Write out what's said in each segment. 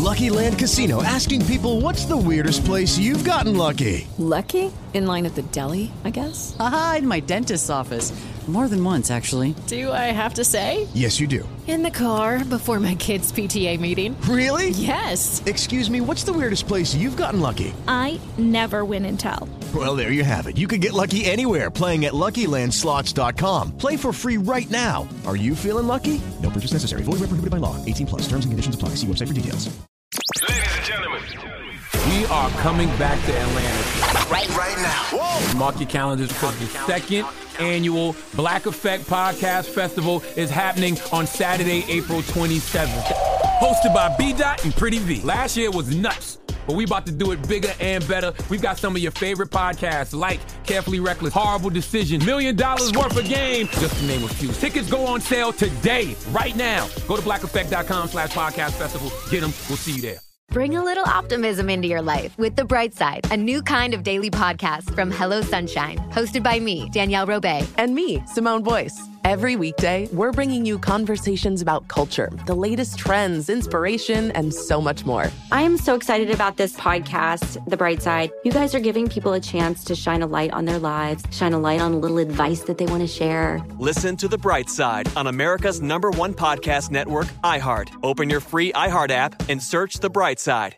Lucky Land Casino, asking people, what's the weirdest place you've gotten lucky? Lucky? In line at the deli, I guess? Aha, in my dentist's office. More than once, actually. Do I have to say? Yes, you do. In the car before my kids' PTA meeting. Really? Yes. Excuse me, what's the weirdest place you've gotten lucky? I never win and tell. Well, there you have it. You can get lucky anywhere, playing at LuckyLandSlots.com. Play for free right now. Are you feeling lucky? No purchase necessary. Void where prohibited by law. 18 plus. Terms and conditions apply. See website for details. Ladies and gentlemen, we are coming back to Atlanta. Right now. Whoa. Mark your calendars because the second annual Black Effect Podcast Festival is happening on Saturday, April 27th. Hosted by B-Dot and Pretty V. Last year was nuts, but we about to do it bigger and better. We've got some of your favorite podcasts like Carefully Reckless, Horrible Decision, $1 Million Worth of Game, just to name a few. Tickets go on sale today, right now. Go to blackeffect.com/podcast festival. Get them. We'll see you there. Bring a little optimism into your life with The Bright Side, a new kind of daily podcast from Hello Sunshine, hosted by me, Danielle Robay. And me, Simone Boyce. Every weekday, we're bringing you conversations about culture, the latest trends, inspiration, and so much more. I am so excited about this podcast, The Bright Side. You guys are giving people a chance to shine a light on their lives, shine a light on a little advice that they want to share. Listen to The Bright Side on America's #1 podcast network, iHeart. Open your free iHeart app and search The Bright Side.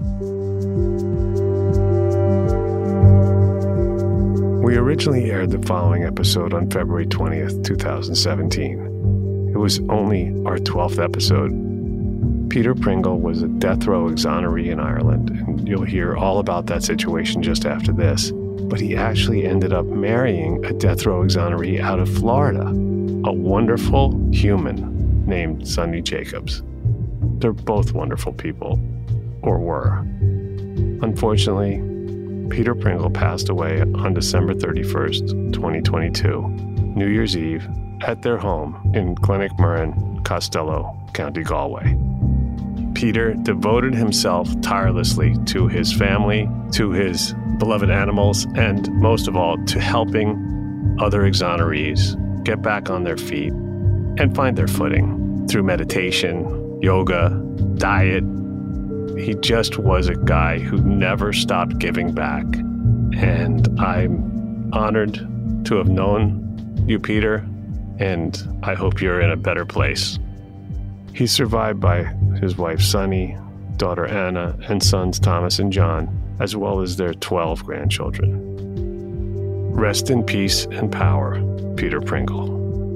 We originally aired the following episode on February 20th, 2017. It was only our 12th episode. Peter Pringle was a death row exoneree in Ireland, and you'll hear all about that situation just after this. But he actually ended up marrying a death row exoneree out of Florida, a wonderful human named Sunny Jacobs. They're both wonderful people, or were. Unfortunately, Peter Pringle passed away on December 31st, 2022, New Year's Eve, at their home in Clonmacmurrin, Costello, County Galway. Peter devoted himself tirelessly to his family, to his beloved animals, and most of all, to helping other exonerees get back on their feet and find their footing through meditation, yoga, diet. He just was a guy who never stopped giving back. And I'm honored to have known you, Peter, and I hope you're in a better place. He's survived by his wife, Sunny, daughter, Anna, and sons, Thomas and John, as well as their 12 grandchildren. Rest in peace and power, Peter Pringle.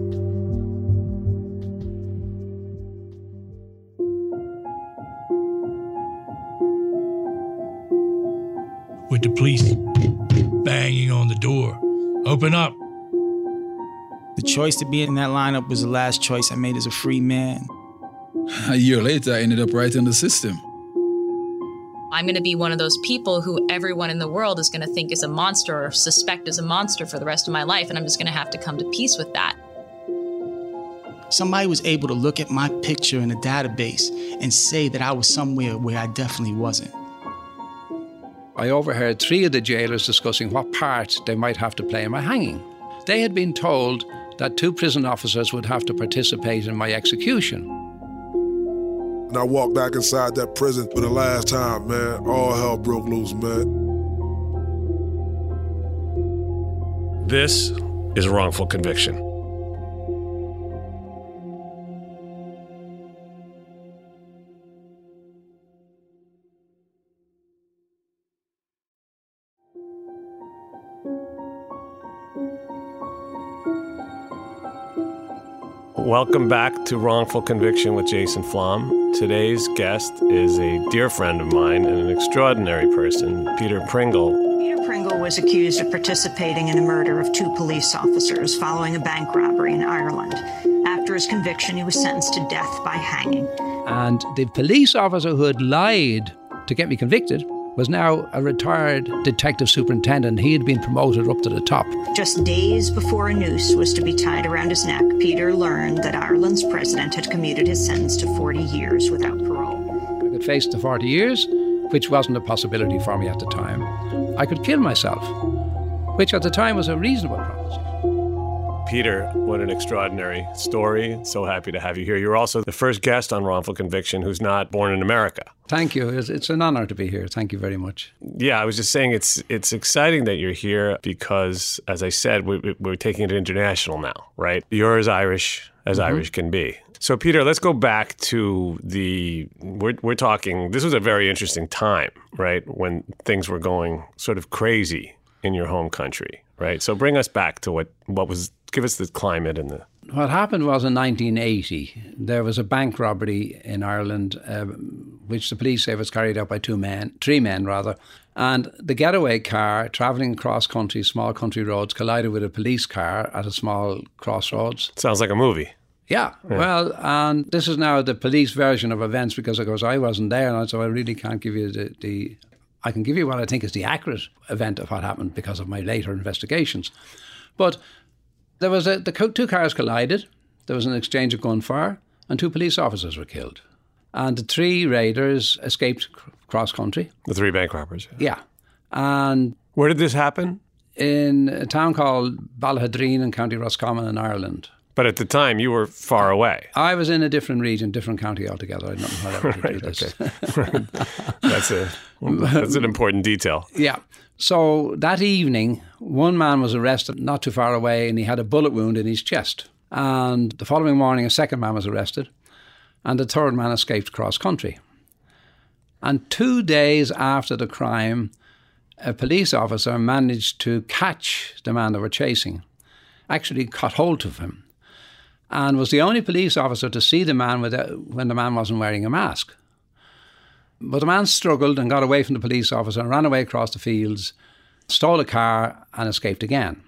With the police banging on the door. Open up. The choice to be in that lineup was the last choice I made as a free man. A year later, I ended up right in the system. I'm going to be one of those people who everyone in the world is going to think is a monster or suspect is a monster for the rest of my life, and I'm just going to have to come to peace with that. Somebody was able to look at my picture in a database and say that I was somewhere where I definitely wasn't. I overheard 3 of the jailers discussing what part they might have to play in my hanging. They had been told that 2 prison officers would have to participate in my execution. And I walked back inside that prison for the last time, man. All hell broke loose, man. This is wrongful conviction. Welcome back to Wrongful Conviction with Jason Flom. Today's guest is a dear friend of mine and an extraordinary person, Peter Pringle. Peter Pringle was accused of participating in the murder of 2 police officers following a bank robbery in Ireland. After his conviction, he was sentenced to death by hanging. And the police officer who had lied to get me convicted was now a retired detective superintendent. He had been promoted up to the top. Just days before a noose was to be tied around his neck, Peter learned that Ireland's president had commuted his sentence to 40 years without parole. I could face the 40 years, which wasn't a possibility for me at the time. I could kill myself, which at the time was a reasonable proposition. Peter, what an extraordinary story. So happy to have you here. You're also the first guest on Wrongful Conviction who's not born in America. Thank you. It's an honor to be here. Thank you very much. Yeah, I was just saying it's exciting that you're here because, as I said, we're taking it international now, right? You're as Irish as Irish can be. So, Peter, let's go back to we're talking, this was a very interesting time, right? When things were going sort of crazy in your home country, right? So bring us back to give us the climate and the... What happened was in 1980, there was a bank robbery in Ireland, which the police say was carried out by three men, and the getaway car travelling across country, small country roads, collided with a police car at a small crossroads. Sounds like a movie. Yeah, well, and this is now the police version of events because, of course, I wasn't there, and so I really can't give you I can give you what I think is the accurate event of what happened because of my later investigations. But there was the two cars collided, there was an exchange of gunfire, and 2 police officers were killed. And the 3 raiders escaped cross-country. The 3 bank robbers. Yeah. And where did this happen? In a town called Ballahadreen in County Roscommon in Ireland. But at the time, you were far away. I was in a different region, different county altogether. I don't know how to do this. Okay. That's an important detail. Yeah. So that evening, one man was arrested not too far away, and he had a bullet wound in his chest. And the following morning, a second man was arrested, and the third man escaped cross-country. And 2 days after the crime, a police officer managed to catch the man they were chasing, actually caught hold of him, and was the only police officer to see the man when the man wasn't wearing a mask. But the man struggled and got away from the police officer and ran away across the fields, stole a car and escaped again.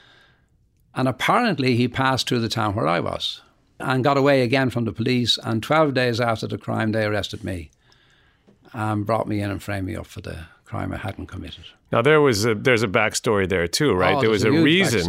And apparently he passed through the town where I was and got away again from the police, and 12 days after the crime they arrested me and brought me in and framed me up for the crime I hadn't committed. Now there's a backstory there too, right? Oh, there was a reason.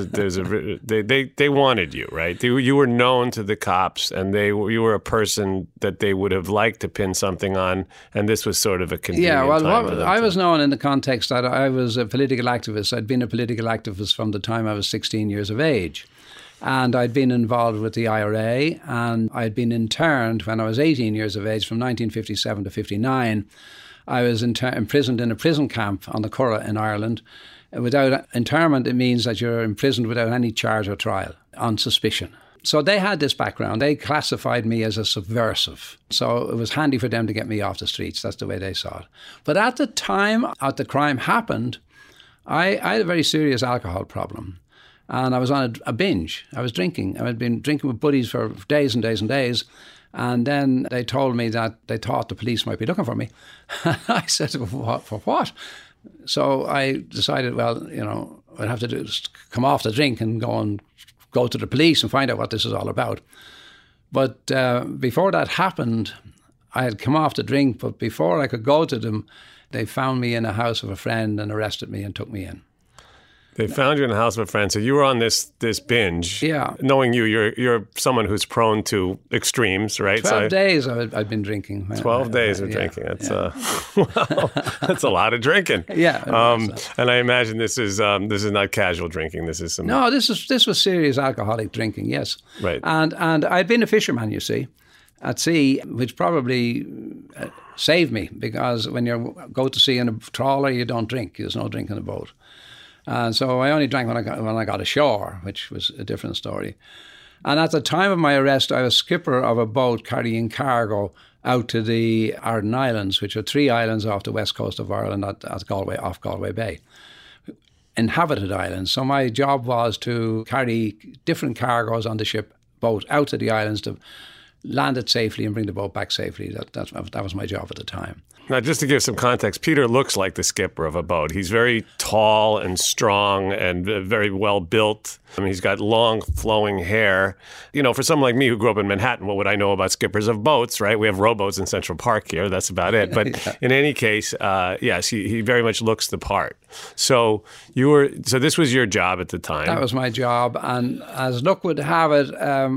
They wanted you, right? You were known to the cops, and you were a person that they would have liked to pin something on, and this was sort of a convenient time. I was known in the context that I was a political activist. I'd been a political activist from the time I was 16 years of age. And I'd been involved with the IRA, and I'd been interned when I was 18 years of age from 1957 to 59. I was imprisoned in a prison camp on the Curragh in Ireland. Without internment, it means that you're imprisoned without any charge or trial, on suspicion. So they had this background. They classified me as a subversive. So it was handy for them to get me off the streets. That's the way they saw it. But at the time the crime happened, I had a very serious alcohol problem. And I was on a binge. I was drinking. I had been drinking with buddies for days and days and days. And then they told me that they thought the police might be looking for me. I said, for what? So I decided, well, what I'd have to do is come off the drink and go to the police and find out what this is all about. But before that happened, I had come off the drink, but before I could go to them, they found me in a house of a friend and arrested me and took me in. They found you in the house of a friend. So you were on this binge. Yeah. Knowing you're someone who's prone to extremes, right? 12 days I've been drinking. 12 days of drinking. That's that's a lot of drinking. Yeah. And I imagine this is not casual drinking. This is some. No, this was serious alcoholic drinking. Yes. Right. And I'd been a fisherman, you see, at sea, which probably saved me, because when you go to sea in a trawler, you don't drink. There's no drink in the boat. And so I only drank when I got ashore, which was a different story. And at the time of my arrest, I was skipper of a boat carrying cargo out to the Arden Islands, which are 3 islands off the west coast of Ireland at Galway, off Galway Bay. Inhabited islands. So my job was to carry different cargoes on the boat out to the islands to land it safely and bring the boat back safely. That was my job at the time. Now, just to give some context, Peter looks like the skipper of a boat. He's very tall and strong and very well built. I mean, he's got long, flowing hair. For someone like me who grew up in Manhattan, what would I know about skippers of boats, right? We have rowboats in Central Park here. That's about it. But in any case, yes, he very much looks the part. So this was your job at the time. That was my job. And as luck would have it,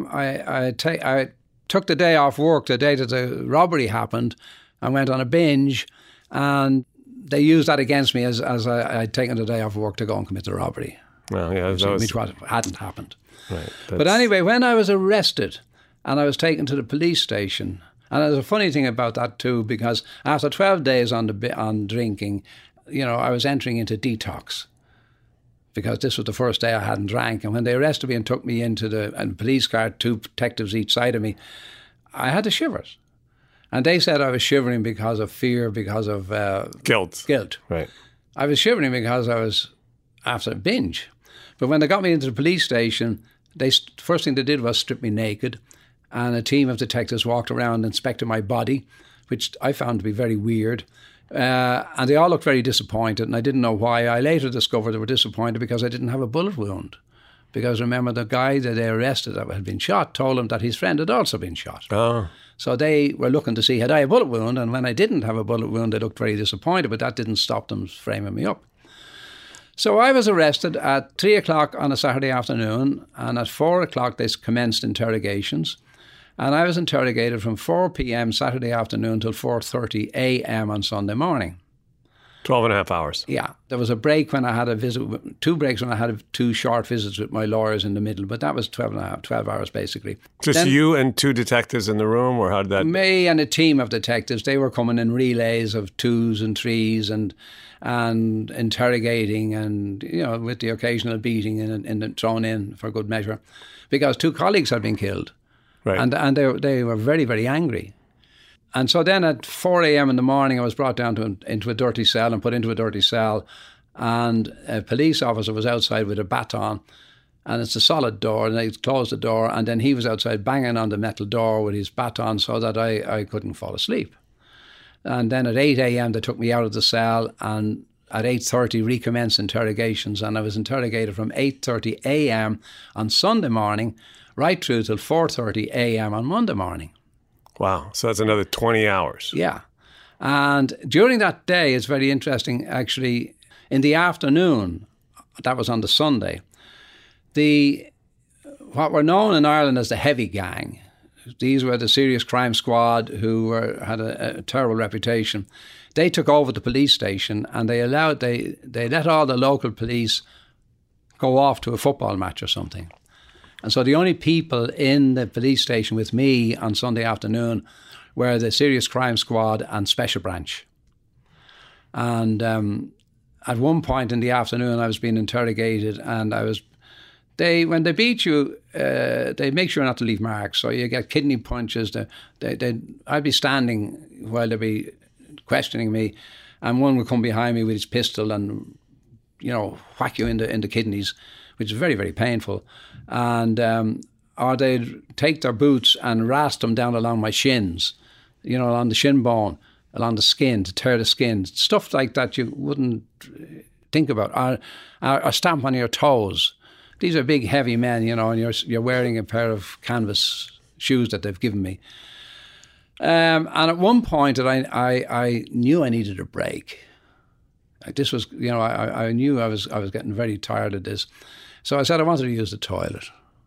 I took the day off work, the day that the robbery happened. I went on a binge, and they used that against me as I'd taken the day off work to go and commit the robbery. Well, yeah, which hadn't happened. Right. But anyway, when I was arrested and I was taken to the police station, and there's a funny thing about that too, because after 12 days on drinking, I was entering into detox, because this was the first day I hadn't drank. And when they arrested me and took me into the police car, 2 detectives each side of me, I had the shivers. And they said I was shivering because of fear, because of guilt. Right. I was shivering because I was after a binge. But when they got me into the police station, first thing they did was strip me naked, and a team of detectives walked around and inspected my body, which I found to be very weird. And they all looked very disappointed, and I didn't know why. I later discovered they were disappointed because I didn't have a bullet wound. Because remember, the guy that they arrested that had been shot told him that his friend had also been shot. Oh. So they were looking to see, had I a bullet wound? And when I didn't have a bullet wound, they looked very disappointed, but that didn't stop them framing me up. So I was arrested at 3 o'clock on a Saturday afternoon, and at 4 o'clock they commenced interrogations. And I was interrogated from 4 p.m. Saturday afternoon till 4:30 a.m. on Sunday morning. 12 and a half hours. Yeah. There was a break when I had a visit, 2 breaks when I had 2 short visits with my lawyers in the middle, but that was 12 hours basically. Just then, you and 2 detectives in the room, or how did that? Me and a team of detectives. They were coming in relays of 2s and 3s and interrogating, and with the occasional beating and thrown in for good measure, because 2 colleagues had been killed. Right. And they were very, very angry. And so then at 4 a.m. in the morning, I was brought down into a dirty cell and put into a dirty cell. And a police officer was outside with a baton. And it's a solid door. And they closed the door. And then he was outside banging on the metal door with his baton so that I couldn't fall asleep. And then at 8 a.m. they took me out of the cell. And at 8:30 recommenced interrogations. And I was interrogated from 8:30 a.m. on Sunday morning right through till 4:30 a.m. on Monday morning. Wow. So that's another 20 hours. Yeah. And during that day, it's very interesting, actually, in the afternoon, that was on the Sunday, what were known in Ireland as the Heavy Gang, these were the serious crime squad who had a terrible reputation. They took over the police station, and they let all the local police go off to a football match or something. And so the only people in the police station with me on Sunday afternoon were the Serious Crime Squad and Special Branch. And at one point in the afternoon, I was being interrogated, and when they beat you, they make sure not to leave marks. So you get kidney punches. I'd be standing while they'd be questioning me, and one would come behind me with his pistol and, whack you in the kidneys, which is very, very painful. And or they'd take their boots and rasp them down along my shins, along the shin bone, along the skin, to tear the skin. Stuff like that you wouldn't think about. Or stamp on your toes. These are big, heavy men, and you're wearing a pair of canvas shoes that they've given me. And at one point, I knew I needed a break. This was, I knew I was getting very tired of this. So I said I wanted to use the toilet.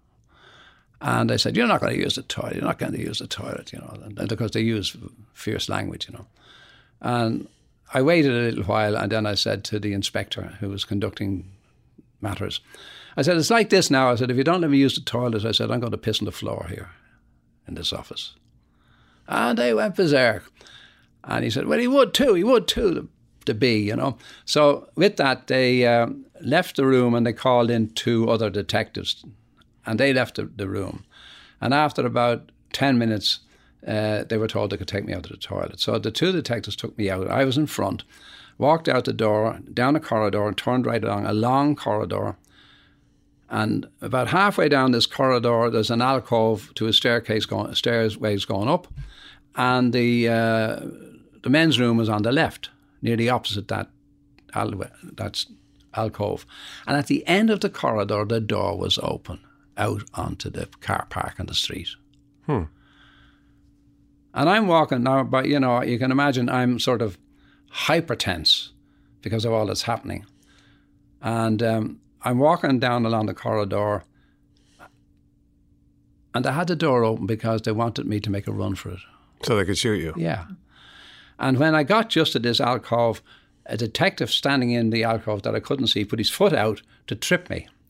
And they said, you're not going to use the toilet. You're not going to use the toilet, and because they use fierce language, And I waited a little while, and then I said to the inspector who was conducting matters, I said, it's like this now. I said, if you don't let me use the toilet, I said, I'm going to piss on the floor here in this office. And they went berserk. And he said, well, he would too, the bee, So with that, they left the room, and they called in 2 other detectives, and they left the room. And after about 10 minutes, they were told they could take me out to the toilet. So the 2 detectives took me out. I was in front, walked out the door, down a corridor, and turned right along a long corridor. And about halfway down this corridor, there's an alcove to a stairways going up, and the men's room was on the left, nearly opposite that alcove. And at the end of the corridor, the door was open out onto the car park on the street. And I'm walking now, but you can imagine I'm sort of hypertense because of all that's happening. And I'm walking down along the corridor, and they had the door open because they wanted me to make a run for it. So they could shoot you? Yeah. And when I got just to this alcove, a detective standing in the alcove that I couldn't see put his foot out to trip me.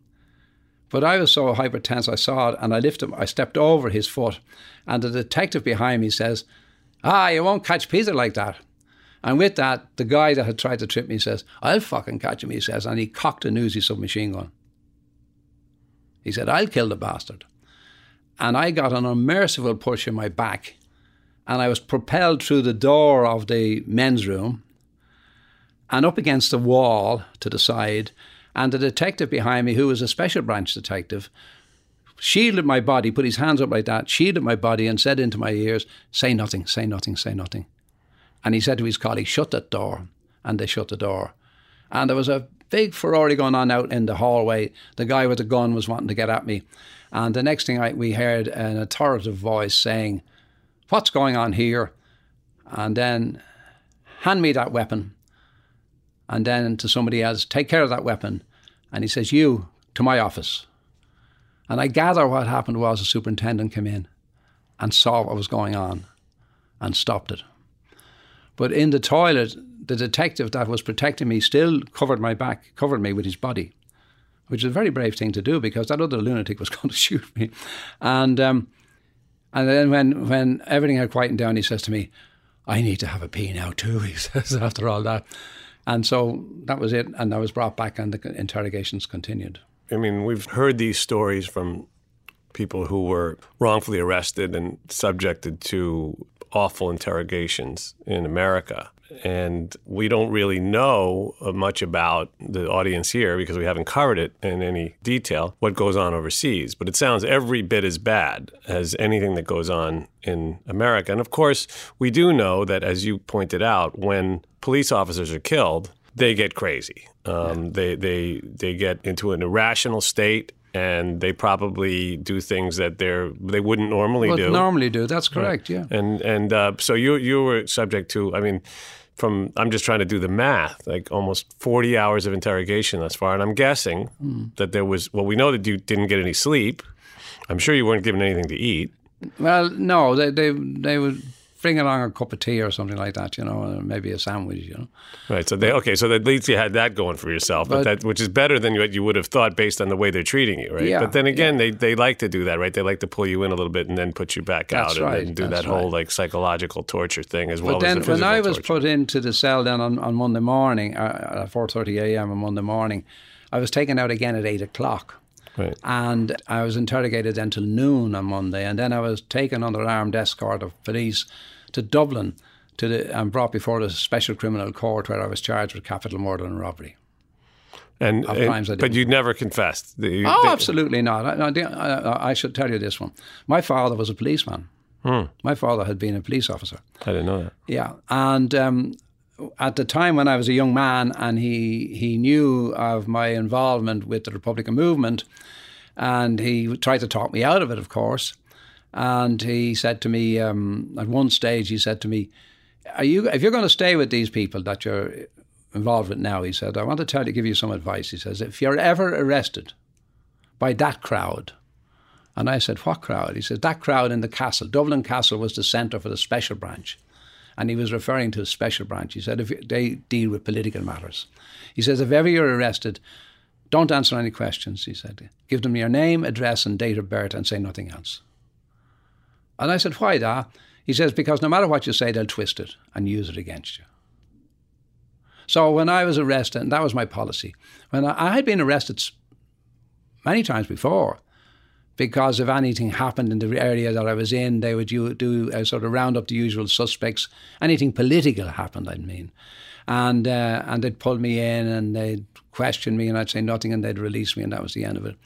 But I was so hypertense, I saw it, and I stepped over his foot, and the detective behind me says, you won't catch Peter like that. And with that, the guy that had tried to trip me says, I'll fucking catch him, he says, and he cocked a Uzi submachine gun. He said, I'll kill the bastard. And I got an unmerciful push in my back, and I was propelled through the door of the men's room and up against the wall to the side, and the detective behind me, who was a special branch detective, shielded my body, put his hands up like that, shielded my body and said into my ears, say nothing, say nothing, say nothing. And he said to his colleague, shut that door. And they shut the door. And there was a big Ferrari going on out in the hallway. The guy with the gun was wanting to get at me. And the next thing we heard an authoritative voice saying, what's going on here? And then, hand me that weapon. And then to somebody else, take care of that weapon. And he says, you, to my office. And I gather what happened was the superintendent came in and saw what was going on and stopped it. But in the toilet, the detective that was protecting me still covered my back, covered me with his body, which is a very brave thing to do because that other lunatic was going to shoot me. And then when everything had quietened down, he says to me, I need to have a pee now too, he says, after all that. And so that was it, and I was brought back and the interrogations continued. I mean, we've heard these stories from people who were wrongfully arrested and subjected to awful interrogations in America. And we don't really know much about the audience here because we haven't covered it in any detail, what goes on overseas. But it sounds every bit as bad as anything that goes on in America. And of course, we do know that, as you pointed out, when police officers are killed, they get crazy. They get into an irrational state, and they probably do things that they wouldn't normally do. That's correct, right. Yeah. And so you were subject to, I mean, I'm just trying to do the math, like almost 40 hours of interrogation thus far. And I'm guessing that there was, well, we know that you didn't get any sleep. I'm sure you weren't given anything to eat. Well, no, they would bring along a cup of tea or something like that, and maybe a sandwich, Right. So so at least you had that going for yourself, but which is better than what you would have thought based on the way they're treating you, right? Yeah, but then again, they like to do that, right? They like to pull you in a little bit and then put you back out and do that whole like psychological torture thing as well as the physical torture. But then when I was put into the cell then on Monday morning, at 4:30 a.m. on Monday morning, I was taken out again at 8 o'clock. Right. And I was interrogated until noon on Monday, and then I was taken under armed escort of police to Dublin and brought before the Special Criminal Court, where I was charged with capital murder and robbery. But you never confessed? Absolutely not. I should tell you this one. My father was a policeman. My father had been a police officer. I didn't know that. Yeah. And at the time when I was a young man, and he knew of my involvement with the Republican movement, and he tried to talk me out of it, of course. And he said to me, at one stage, he said to me, if you're going to stay with these people that you're involved with now, he said, I want to give you some advice. He says, if you're ever arrested by that crowd. And I said, what crowd? He said, that crowd in the castle. Dublin Castle was the centre for the special branch. And he was referring to the special branch. He said, if they deal with political matters. He says, if ever you're arrested, don't answer any questions, he said. Give them your name, address, and date of birth, and say nothing else. And I said, why that? He says, because no matter what you say, they'll twist it and use it against you. So when I was arrested, and that was my policy, when I had been arrested many times before, because if anything happened in the area that I was in, they would do a sort of round up the usual suspects. Anything political happened, I mean. And they'd pull me in and they'd question me and I'd say nothing and they'd release me, and that was the end of it.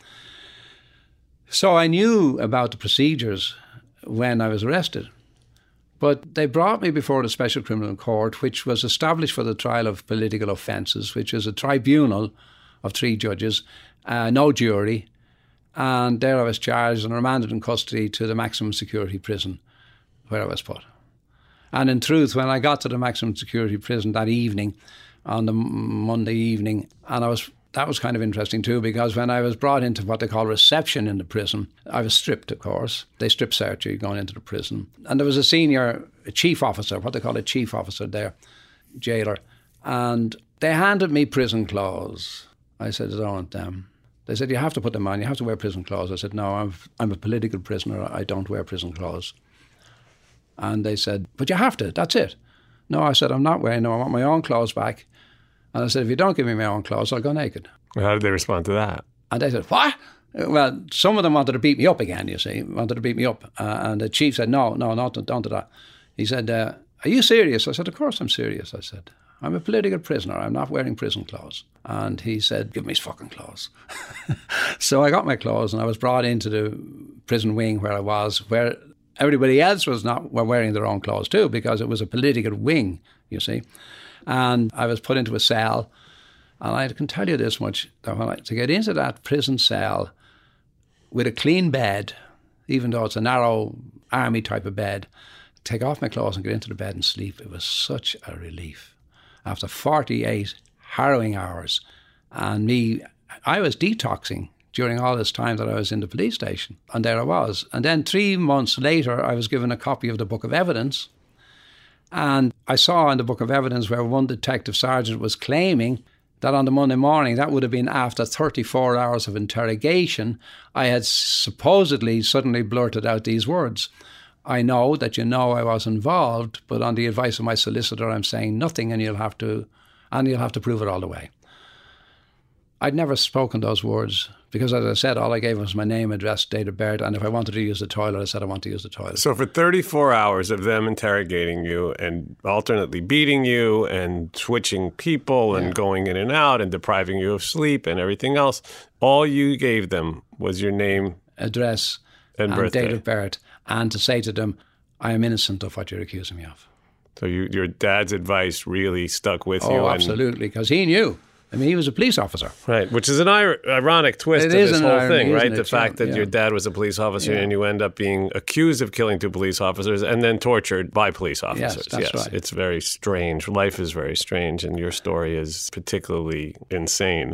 So I knew about the procedures when I was arrested. But they brought me before the Special Criminal Court, which was established for the trial of political offences, which is a tribunal of 3 judges, no jury. And there I was charged and remanded in custody to the maximum security prison where I was put. And in truth, when I got to the maximum security prison that evening, on the Monday evening, and that was kind of interesting too, because when I was brought into what they call reception in the prison, I was stripped, of course. They strip search you going into the prison. And there was a chief officer, what they call a chief officer there, jailer. And they handed me prison clothes. I said, I don't want them. They said, you have to put them on, you have to wear prison clothes. I said, no, I'm a political prisoner, I don't wear prison clothes. And they said, but you have to, that's it. No, I said, I'm not wearing them, I want my own clothes back. And I said, if you don't give me my own clothes, I'll go naked. How did they respond to that? And they said, what? Well, some of them wanted to beat me up again, you see, wanted to beat me up. And the chief said, no, don't do that. He said, are you serious? I said, of course I'm serious, I said. I'm a political prisoner. I'm not wearing prison clothes. And he said, give me his fucking clothes. So I got my clothes and I was brought into the prison wing where I was, where everybody else were wearing their own clothes too, because it was a political wing, you see. And I was put into a cell. And I can tell you this much, that to get into that prison cell with a clean bed, even though it's a narrow army type of bed, take off my clothes and get into the bed and sleep, it was such a relief. After 48 harrowing hours, and I was detoxing during all this time that I was in the police station, and there I was. And then 3 months later, I was given a copy of the Book of Evidence, and I saw in the Book of Evidence where one detective sergeant was claiming that on the Monday morning, that would have been after 34 hours of interrogation, I had supposedly suddenly blurted out these words. I know that you know I was involved, but on the advice of my solicitor, I'm saying nothing, and you'll have to prove it all the way. I'd never spoken those words because, as I said, all I gave was my name, address, date of birth, and if I wanted to use the toilet, I said I want to use the toilet. So for 34 hours of them interrogating you and alternately beating you and switching people and going in and out and depriving you of sleep and everything else, all you gave them was your name, address, and birthday. Date of birth, and to say to them, I am innocent of what you're accusing me of. So your dad's advice really stuck with you. Oh, absolutely, because he knew. I mean, he was a police officer. Right, which is an ironic twist of this whole thing, right? The fact that your dad was a police officer and you end up being accused of killing 2 police officers and then tortured by police officers. Yes, that's right. It's very strange. Life is very strange, and your story is particularly insane.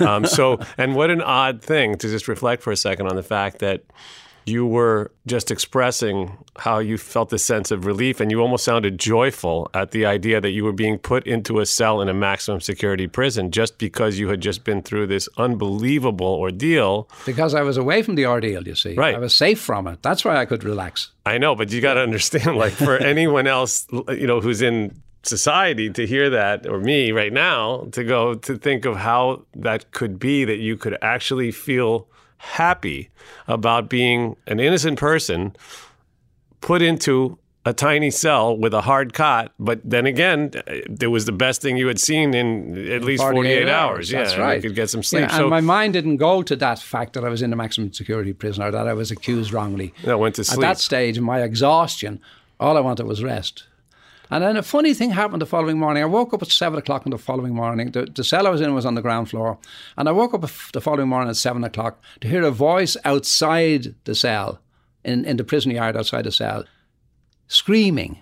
And what an odd thing to just reflect for a second on the fact that you were just expressing how you felt this sense of relief, and you almost sounded joyful at the idea that you were being put into a cell in a maximum security prison just because you had just been through this unbelievable ordeal. Because I was away from the ordeal, you see. Right. I was safe from it. That's why I could relax. I know, but you got to understand, like, for anyone else, who's in society to hear that, or me right now, to think of how that could be, that you could actually feel happy about being an innocent person put into a tiny cell with a hard cot, but then again, it was the best thing you had seen in at least 48 hours. That's right. You could get some sleep. Yeah, and my mind didn't go to that fact that I was in a maximum security prison or that I was accused wrongly. I went to sleep. At that stage, in my exhaustion, all I wanted was rest. And then a funny thing happened the following morning. I woke up at 7 o'clock in the following morning. The cell I was in was on the ground floor. And I woke up the following morning at 7 o'clock to hear a voice outside the cell, in the prison yard outside the cell, screaming,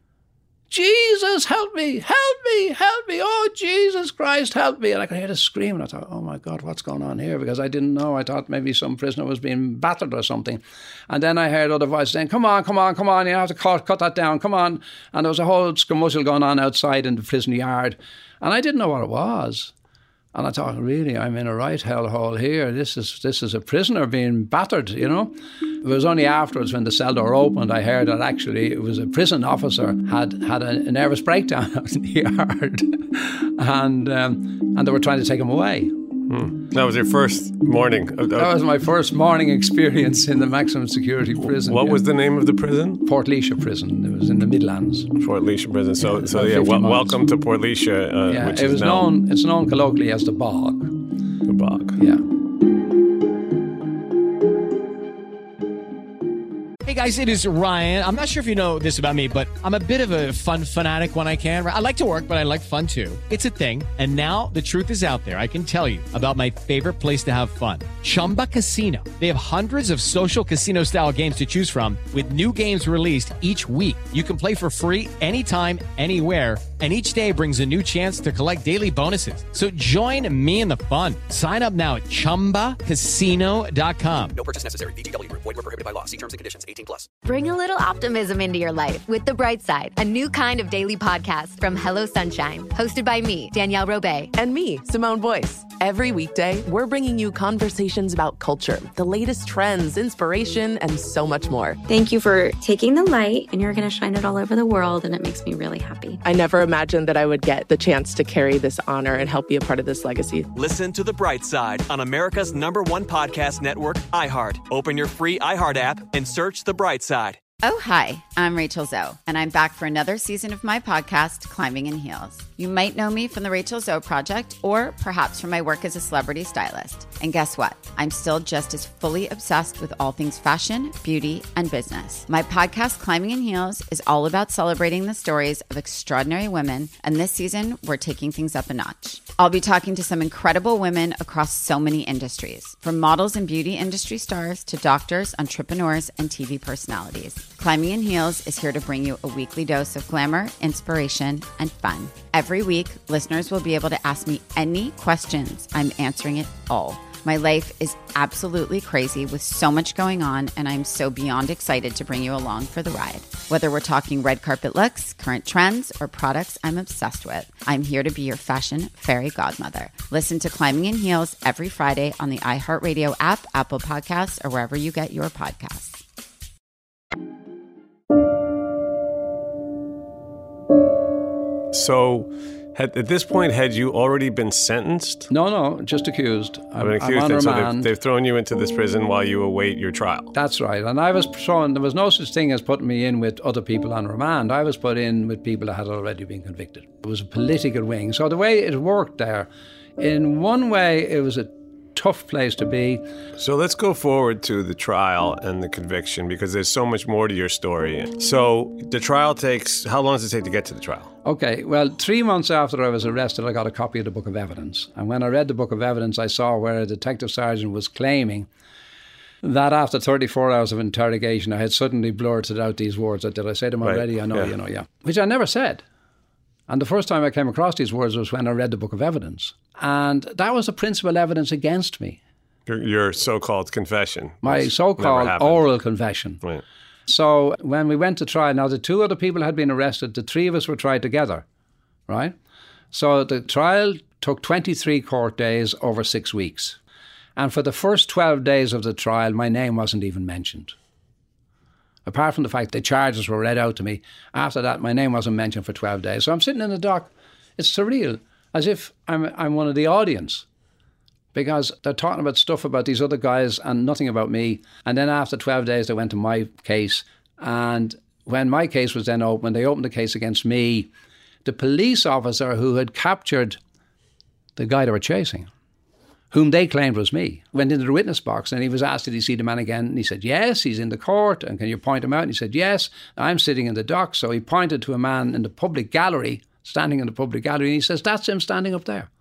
Jesus, help me, help me, help me. Oh, Jesus Christ, help me. And I could hear the scream. And I thought, oh, my God, what's going on here? Because I didn't know. I thought maybe some prisoner was being battered or something. And then I heard other voices saying, come on, you have to cut that down, come on. And there was a whole scramble going on outside in the prison yard. And I didn't know what it was. And I thought, really, I'm in a right hellhole here. This is a prisoner being battered, It was only afterwards when the cell door opened, I heard that actually it was a prison officer had a nervous breakdown out in the yard. And they were trying to take him away. That was your first morning? That was my first morning experience in the maximum security prison. What was the name of the prison? Portleesha Prison. It was in the Midlands. Portleesha Prison. Welcome to Portleesha. It's known colloquially as the Bog. The Bog. Yeah. Hey guys, it is Ryan. I'm not sure if you know this about me, but I'm a bit of a fun fanatic when I can. I like to work, but I like fun too. It's a thing. And now the truth is out there. I can tell you about my favorite place to have fun. Chumba Casino. They have hundreds of social casino style games to choose from with new games released each week. You can play for free anytime, anywhere. And each day brings a new chance to collect daily bonuses. So join me in the fun. Sign up now at ChumbaCasino.com. No purchase necessary. VGW Group. Void where prohibited by law. See terms and conditions. 18+. Bring a little optimism into your life with The Bright Side, a new kind of daily podcast from Hello Sunshine, hosted by me, Danielle Robay. And me, Simone Boyce. Every weekday, we're bringing you conversations about culture, the latest trends, inspiration, and so much more. Thank you for taking the light, and you're going to shine it all over the world, and it makes me really happy. I never imagined that I would get the chance to carry this honor and help be a part of this legacy. Listen to The Bright Side on America's #1 podcast network, iHeart. Open your free iHeart app and search The Bright Side. Oh, hi, I'm Rachel Zoe, and I'm back for another season of my podcast, Climbing in Heels. You might know me from the Rachel Zoe Project, or perhaps from my work as a celebrity stylist. And guess what? I'm still just as fully obsessed with all things fashion, beauty, and business. My podcast, Climbing in Heels, is all about celebrating the stories of extraordinary women, and this season, we're taking things up a notch. I'll be talking to some incredible women across so many industries, from models and beauty industry stars to doctors, entrepreneurs, and TV personalities. Climbing in Heels is here to bring you a weekly dose of glamour, inspiration, and fun. Every week, listeners will be able to ask me any questions. I'm answering it all. My life is absolutely crazy with so much going on, and I'm so beyond excited to bring you along for the ride. Whether we're talking red carpet looks, current trends, or products I'm obsessed with, I'm here to be your fashion fairy godmother. Listen to Climbing in Heels every Friday on the iHeartRadio app, Apple Podcasts, or wherever you get your podcasts. So, at this point, had you already been sentenced? No, just accused. I'm accused, on and so remand. they've thrown you into this prison while you await your trial. That's right. And I was thrown, there was no such thing as putting me in with other people on remand. I was put in with people that had already been convicted. It was a political wing. So the way it worked there, in one way, it was a tough place to be. So let's go forward to the trial and the conviction, because there's so much more to your story. So the trial takes, how long does it take to get to the trial? Okay, well, 3 months after I was arrested, I got a copy of the Book of Evidence. And when I read the Book of Evidence, I saw where a detective sergeant was claiming that after 34 hours of interrogation, I had suddenly blurted out these words. Did I say them already? I know, yeah. Which I never said. And the first time I came across these words was when I read the Book of Evidence. And that was the principal evidence against me. Your so-called confession. My so-called oral confession. Right. So when we went to trial, now the 2 other people had been arrested, the 3 of us were tried together, right? So the trial took 23 court days over 6 weeks. And for the first 12 days of the trial, my name wasn't even mentioned. Apart from the fact the charges were read out to me, after that, my name wasn't mentioned for 12 days. So I'm sitting in the dock. It's surreal, as if I'm one of the audience, because they're talking about stuff about these other guys and nothing about me. And then after 12 days, they went to my case. And when my case was then opened, they opened the case against me. The police officer who had captured the guy they were chasing, whom they claimed was me, went into the witness box and he was asked, did he see the man again? And he said, yes, he's in the court. And can you point him out? And he said, yes, I'm sitting in the dock. So he pointed to a man in the public gallery, standing in the public gallery. And he says, that's him standing up there.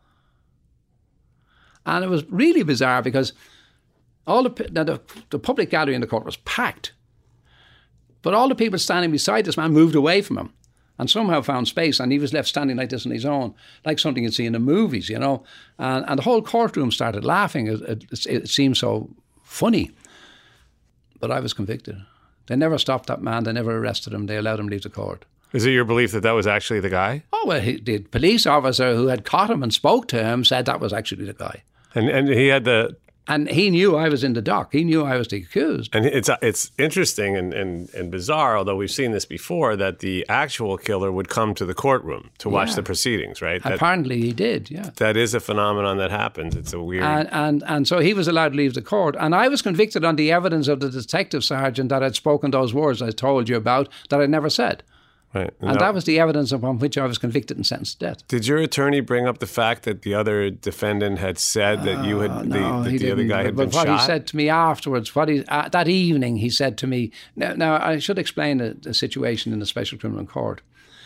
And it was really bizarre because all the public gallery in the court was packed. But all the people standing beside this man moved away from him and somehow found space, and he was left standing like this on his own, like something you'd see in the movies, you know. And the whole courtroom started laughing. It seemed so funny. But I was convicted. They never stopped that man. They never arrested him. They allowed him to leave the court. Is it your belief that that was actually the guy? Oh, well, the police officer who had caught him and spoke to him said that was actually the guy. And he had the... And he knew I was in the dock. He knew I was the accused. And it's interesting and bizarre, although we've seen this before, that the actual killer would come to the courtroom to watch the proceedings, right? Apparently he did, yeah. That is a phenomenon that happens. It's a weird... And so he was allowed to leave the court. And I was convicted on the evidence of the detective sergeant that had spoken those words I told you about that I never said. Right. And that was the evidence upon which I was convicted and sentenced to death. Did your attorney bring up the fact that the other defendant had said that you had the other guy had been shot? But what he said to me afterwards, that evening, he said to me. Now I should explain the situation in the Special Criminal Court.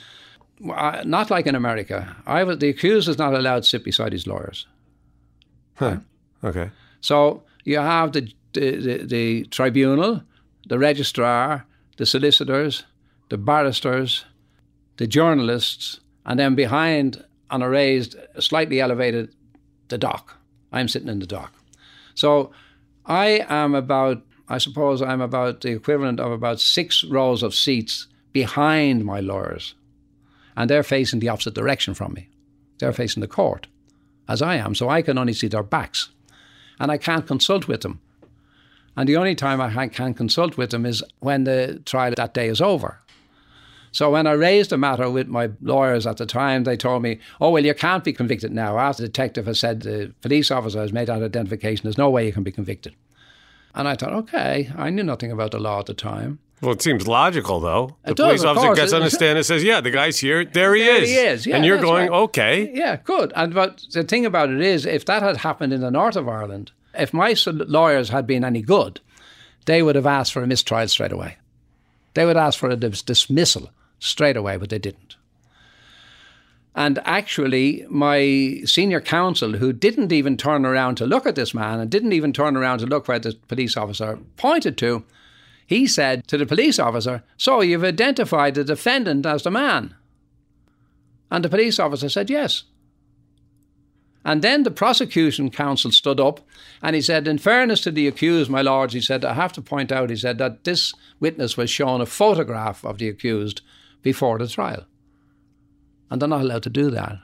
Not like in America. The accused is not allowed to sit beside his lawyers. Huh. Okay. So you have the tribunal, the registrar, the solicitors, the barristers, the journalists, And then behind, on a raised, slightly elevated, the dock. I'm sitting in the dock. So I'm about the equivalent of about 6 rows of seats behind my lawyers. And they're facing the opposite direction from me. They're facing the court, as I am, so I can only see their backs. And I can't consult with them. And the only time I can consult with them is when the trial that day is over. So when I raised the matter with my lawyers at the time, they told me, oh, well, you can't be convicted now. After the detective has said the police officer has made that identification, there's no way you can be convicted. And I thought, okay, I knew nothing about the law at the time. Well, it seems logical, though. The police officer gets on the stand and says, yeah, the guy's here. There he is. Yeah, and you're going, right. okay. Yeah, good. But the thing about it is, if that had happened in the north of Ireland, if my lawyers had been any good, they would have asked for a mistrial straight away. They would ask for a dismissal straight away, but they didn't. And actually, my senior counsel, who didn't even turn around to look at this man and didn't even turn around to look where the police officer pointed to, he said to the police officer, so you've identified the defendant as the man? And the police officer said yes. And then the prosecution counsel stood up and he said, in fairness to the accused, my lords, he said, I have to point out, he said, that this witness was shown a photograph of the accused before the trial. And they're not allowed to do that.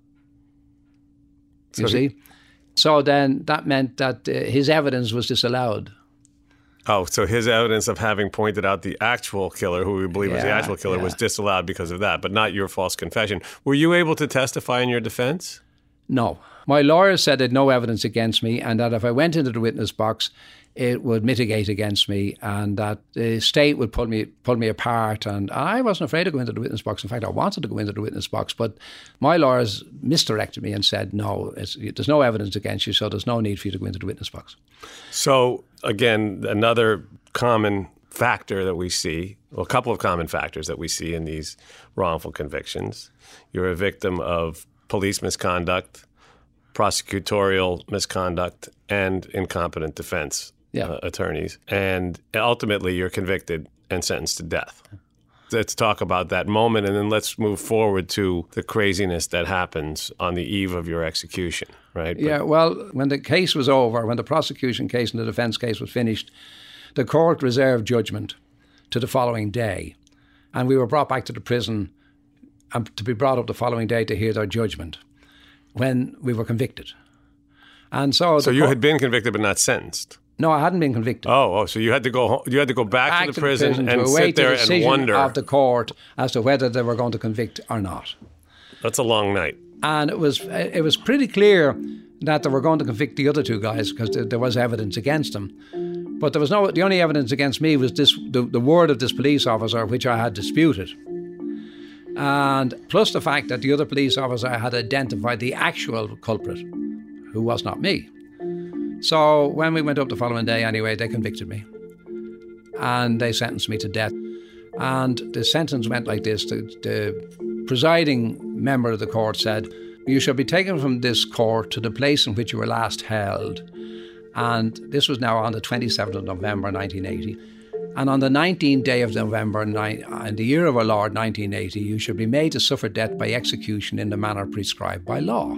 You see? So then that meant that his evidence was disallowed. Oh, so his evidence of having pointed out the actual killer, who we believe was the actual killer, was disallowed because of that, but not your false confession. Were you able to testify in your defense? No. My lawyers said they had no evidence against me and that if I went into the witness box, it would mitigate against me and that the state would pull me apart. And I wasn't afraid to go into the witness box. In fact, I wanted to go into the witness box, but my lawyers misdirected me and said, no, there's no evidence against you, so there's no need for you to go into the witness box. So, again, another common factor that we see, well, a couple of common factors that we see in these wrongful convictions. You're a victim of police misconduct, prosecutorial misconduct, and incompetent defense attorneys. And ultimately, you're convicted and sentenced to death. Let's talk about that moment, and then let's move forward to the craziness that happens on the eve of your execution, right? Yeah, well, when the case was over, when the prosecution case and the defense case was finished, the court reserved judgment to the following day. And we were brought back to the prison to be brought up the following day to hear their judgment when we were convicted. And so you had been convicted but not sentenced? No, I hadn't been convicted. Oh, so you had to go home, you had to go back to the prison and sit there and wonder of the court as to whether they were going to convict or not. That's a long night. And it was pretty clear that they were going to convict the other two guys because there was evidence against them. But the only evidence against me was the word of this police officer, which I had disputed. And plus the fact that the other police officer had identified the actual culprit, who was not me. So when we went up the following day anyway, they convicted me. And they sentenced me to death. And the sentence went like this. The presiding member of the court said, you shall be taken from this court to the place in which you were last held. And this was now on the 27th of November 1980. And on the 19th day of November, in the year of our Lord, 1980, you shall be made to suffer death by execution in the manner prescribed by law.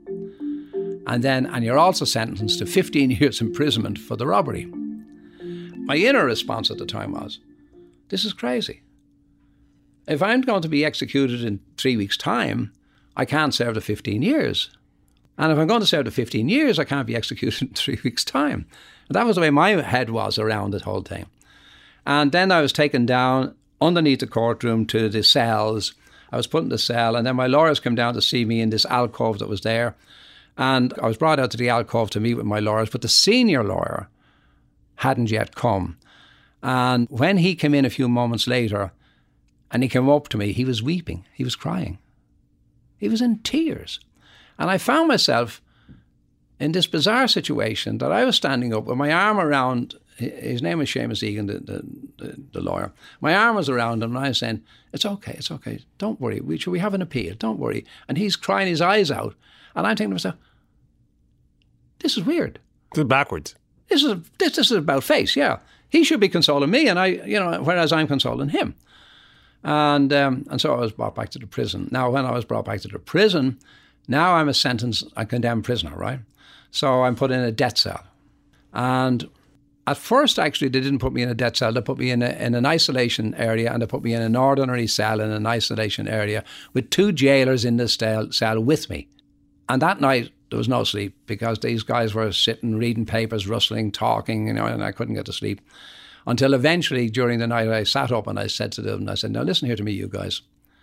And you're also sentenced to 15 years imprisonment for the robbery. My inner response at the time was, this is crazy. If I'm going to be executed in 3 weeks' time, I can't serve the 15 years. And if I'm going to serve the 15 years, I can't be executed in 3 weeks' time. And that was the way my head was around the whole thing. And then I was taken down underneath the courtroom to the cells. I was put in the cell, and then my lawyers came down to see me in this alcove that was there. And I was brought out to the alcove to meet with my lawyers, but the senior lawyer hadn't yet come. And when he came in a few moments later, and he came up to me, he was weeping. He was crying. He was in tears. And I found myself in this bizarre situation that I was standing up with my arm around, his name is Seamus Egan, the lawyer. My arm was around him and I was saying, it's okay, don't worry, we have an appeal, don't worry. And he's crying his eyes out. And I'm thinking to myself, this is weird. This is backwards. This is about face, yeah. He should be consoling me, and whereas I'm consoling him. And so I was brought back to the prison. Now, when I was brought back to the prison, now I'm a condemned prisoner, right? So I'm put in a death cell. And at first, actually, they didn't put me in a death cell. They put me in an isolation area, and they put me in an ordinary cell in an isolation area with 2 jailers in the cell with me. And that night, there was no sleep because these guys were sitting, reading papers, rustling, talking, and I couldn't get to sleep. Until eventually, during the night, I sat up and I said to them, I said, now listen here to me, you guys.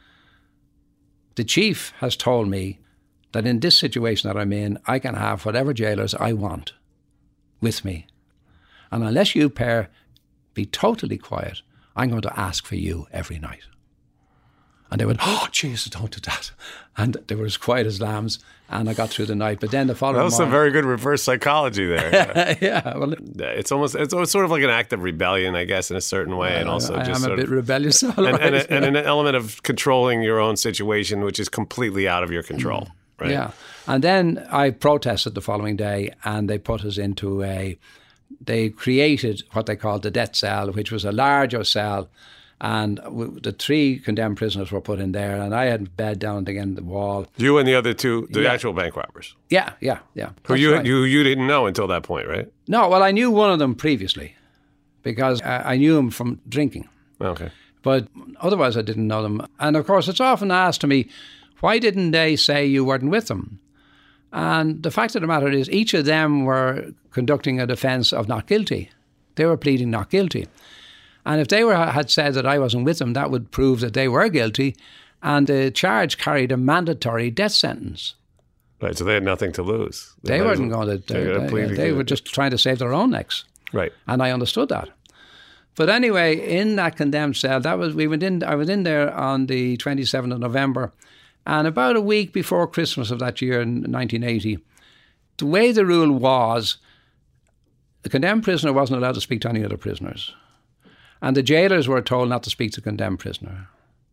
The chief has told me that in this situation that I'm in, I can have whatever jailers I want with me. And unless you pair be totally quiet, I'm going to ask for you every night. And they went, oh, Jesus, don't do that. And they were as quiet as lambs. And I got through the night. But then the following morning... That was some very good reverse psychology there. Yeah. Well, it's sort of like an act of rebellion, I guess, in a certain way. And also I'm a bit rebellious. And an element of controlling your own situation, which is completely out of your control. Right? Yeah. And then I protested the following day, and they put us into they created what they called the death cell, which was a larger cell. And the 3 condemned prisoners were put in there, and I had a bed down against the wall. You and the other 2, the actual bank robbers? Yeah. Who you didn't know until that point, right? No, well, I knew one of them previously because I knew him from drinking. Okay. But otherwise I didn't know them. And of course, it's often asked to me, why didn't they say you weren't with them? And the fact of the matter is, each of them were conducting a defence of not guilty. They were pleading not guilty. And if they had said that I wasn't with them, that would prove that they were guilty, and the charge carried a mandatory death sentence. Right, so they had nothing to lose. They weren't going to. They were just trying to save their own necks. Right. And I understood that. But anyway, in that condemned cell, I was in there on the 27th of November, and about a week before Christmas of that year in 1980, the way the rule was, the condemned prisoner wasn't allowed to speak to any other prisoners. And the jailers were told not to speak to the condemned prisoner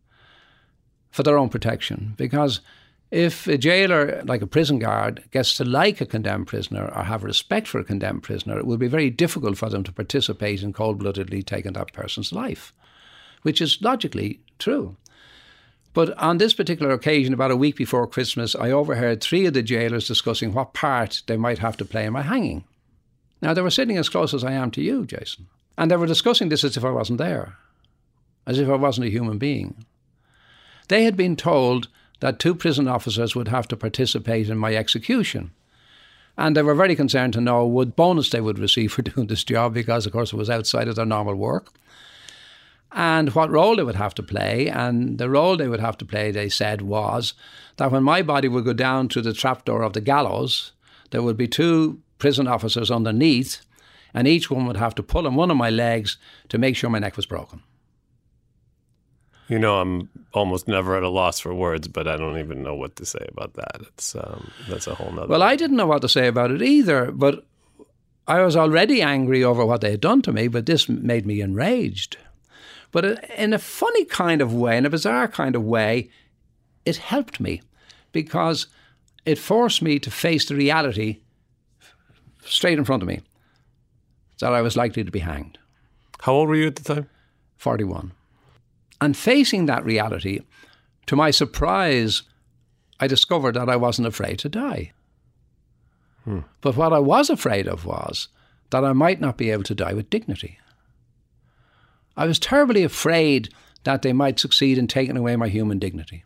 for their own protection. Because if a jailer, like a prison guard, gets to like a condemned prisoner or have respect for a condemned prisoner, it will be very difficult for them to participate in cold-bloodedly taking that person's life, which is logically true. But on this particular occasion, about a week before Christmas, I overheard 3 of the jailers discussing what part they might have to play in my hanging. Now, they were sitting as close as I am to you, Jason. And they were discussing this as if I wasn't there, as if I wasn't a human being. They had been told that 2 prison officers would have to participate in my execution. And they were very concerned to know what bonus they would receive for doing this job because, of course, it was outside of their normal work. And what role they would have to play. And the role they would have to play, they said, was that when my body would go down to the trapdoor of the gallows, there would be 2 prison officers underneath, and each one would have to pull on one of my legs to make sure my neck was broken. You know, I'm almost never at a loss for words, but I don't even know what to say about that. That's a whole nother... Well, I didn't know what to say about it either, but I was already angry over what they had done to me, but this made me enraged. But in a funny kind of way, in a bizarre kind of way, it helped me because it forced me to face the reality straight in front of me, that I was likely to be hanged. How old were you at the time? 41. And facing that reality, to my surprise, I discovered that I wasn't afraid to die. But what I was afraid of was that I might not be able to die with dignity. I was terribly afraid that they might succeed in taking away my human dignity.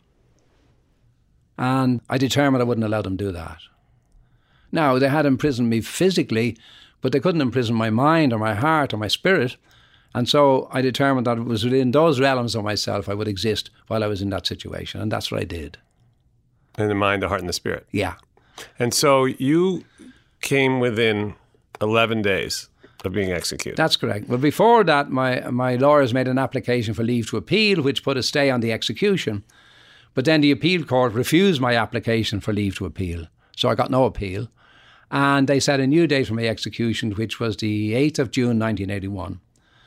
And I determined I wouldn't allow them to do that. Now, they had imprisoned me physically, but they couldn't imprison my mind or my heart or my spirit. And so I determined that it was within those realms of myself I would exist while I was in that situation. And that's what I did. In the mind, the heart, and the spirit. Yeah. And so you came within 11 days of being executed. That's correct. Well, before that, my lawyers made an application for leave to appeal, which put a stay on the execution. But then the appeal court refused my application for leave to appeal. So I got no appeal. And they set a new date for my execution, which was the 8th of June, 1981.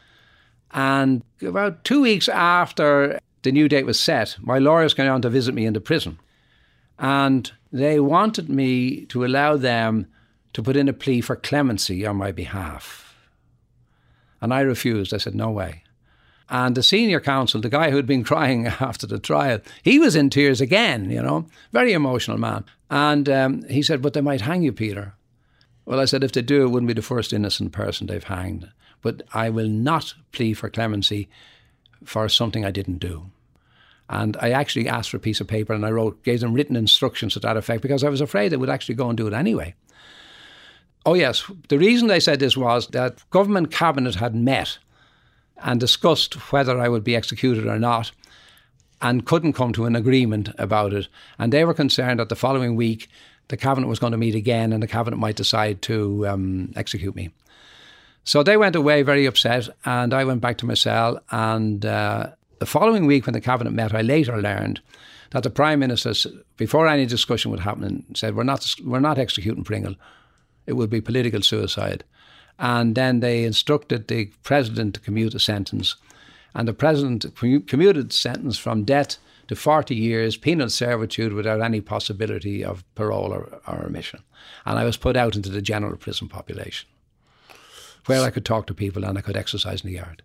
And about 2 weeks after the new date was set, my lawyers came down to visit me in the prison. And they wanted me to allow them to put in a plea for clemency on my behalf. And I refused. I said, no way. And the senior counsel, the guy who'd been crying after the trial, he was in tears again, very emotional man. And he said, but they might hang you, Peter. Well, I said, if they do, it wouldn't be the first innocent person they've hanged. But I will not plead for clemency for something I didn't do. And I actually asked for a piece of paper and I gave them written instructions to that effect because I was afraid they would actually go and do it anyway. Oh yes, the reason they said this was that government cabinet had met and discussed whether I would be executed or not and couldn't come to an agreement about it. And they were concerned that the following week the cabinet was going to meet again and the cabinet might decide to execute me. So they went away very upset and I went back to my cell. And the following week when the cabinet met, I later learned that the Prime Minister, before any discussion would happen, said, we're not executing Pringle. It would be political suicide. And then they instructed the President to commute a sentence. And the President commuted the sentence from death to 40 years, penal servitude without any possibility of parole or remission. And I was put out into the general prison population, where I could talk to people and I could exercise in the yard.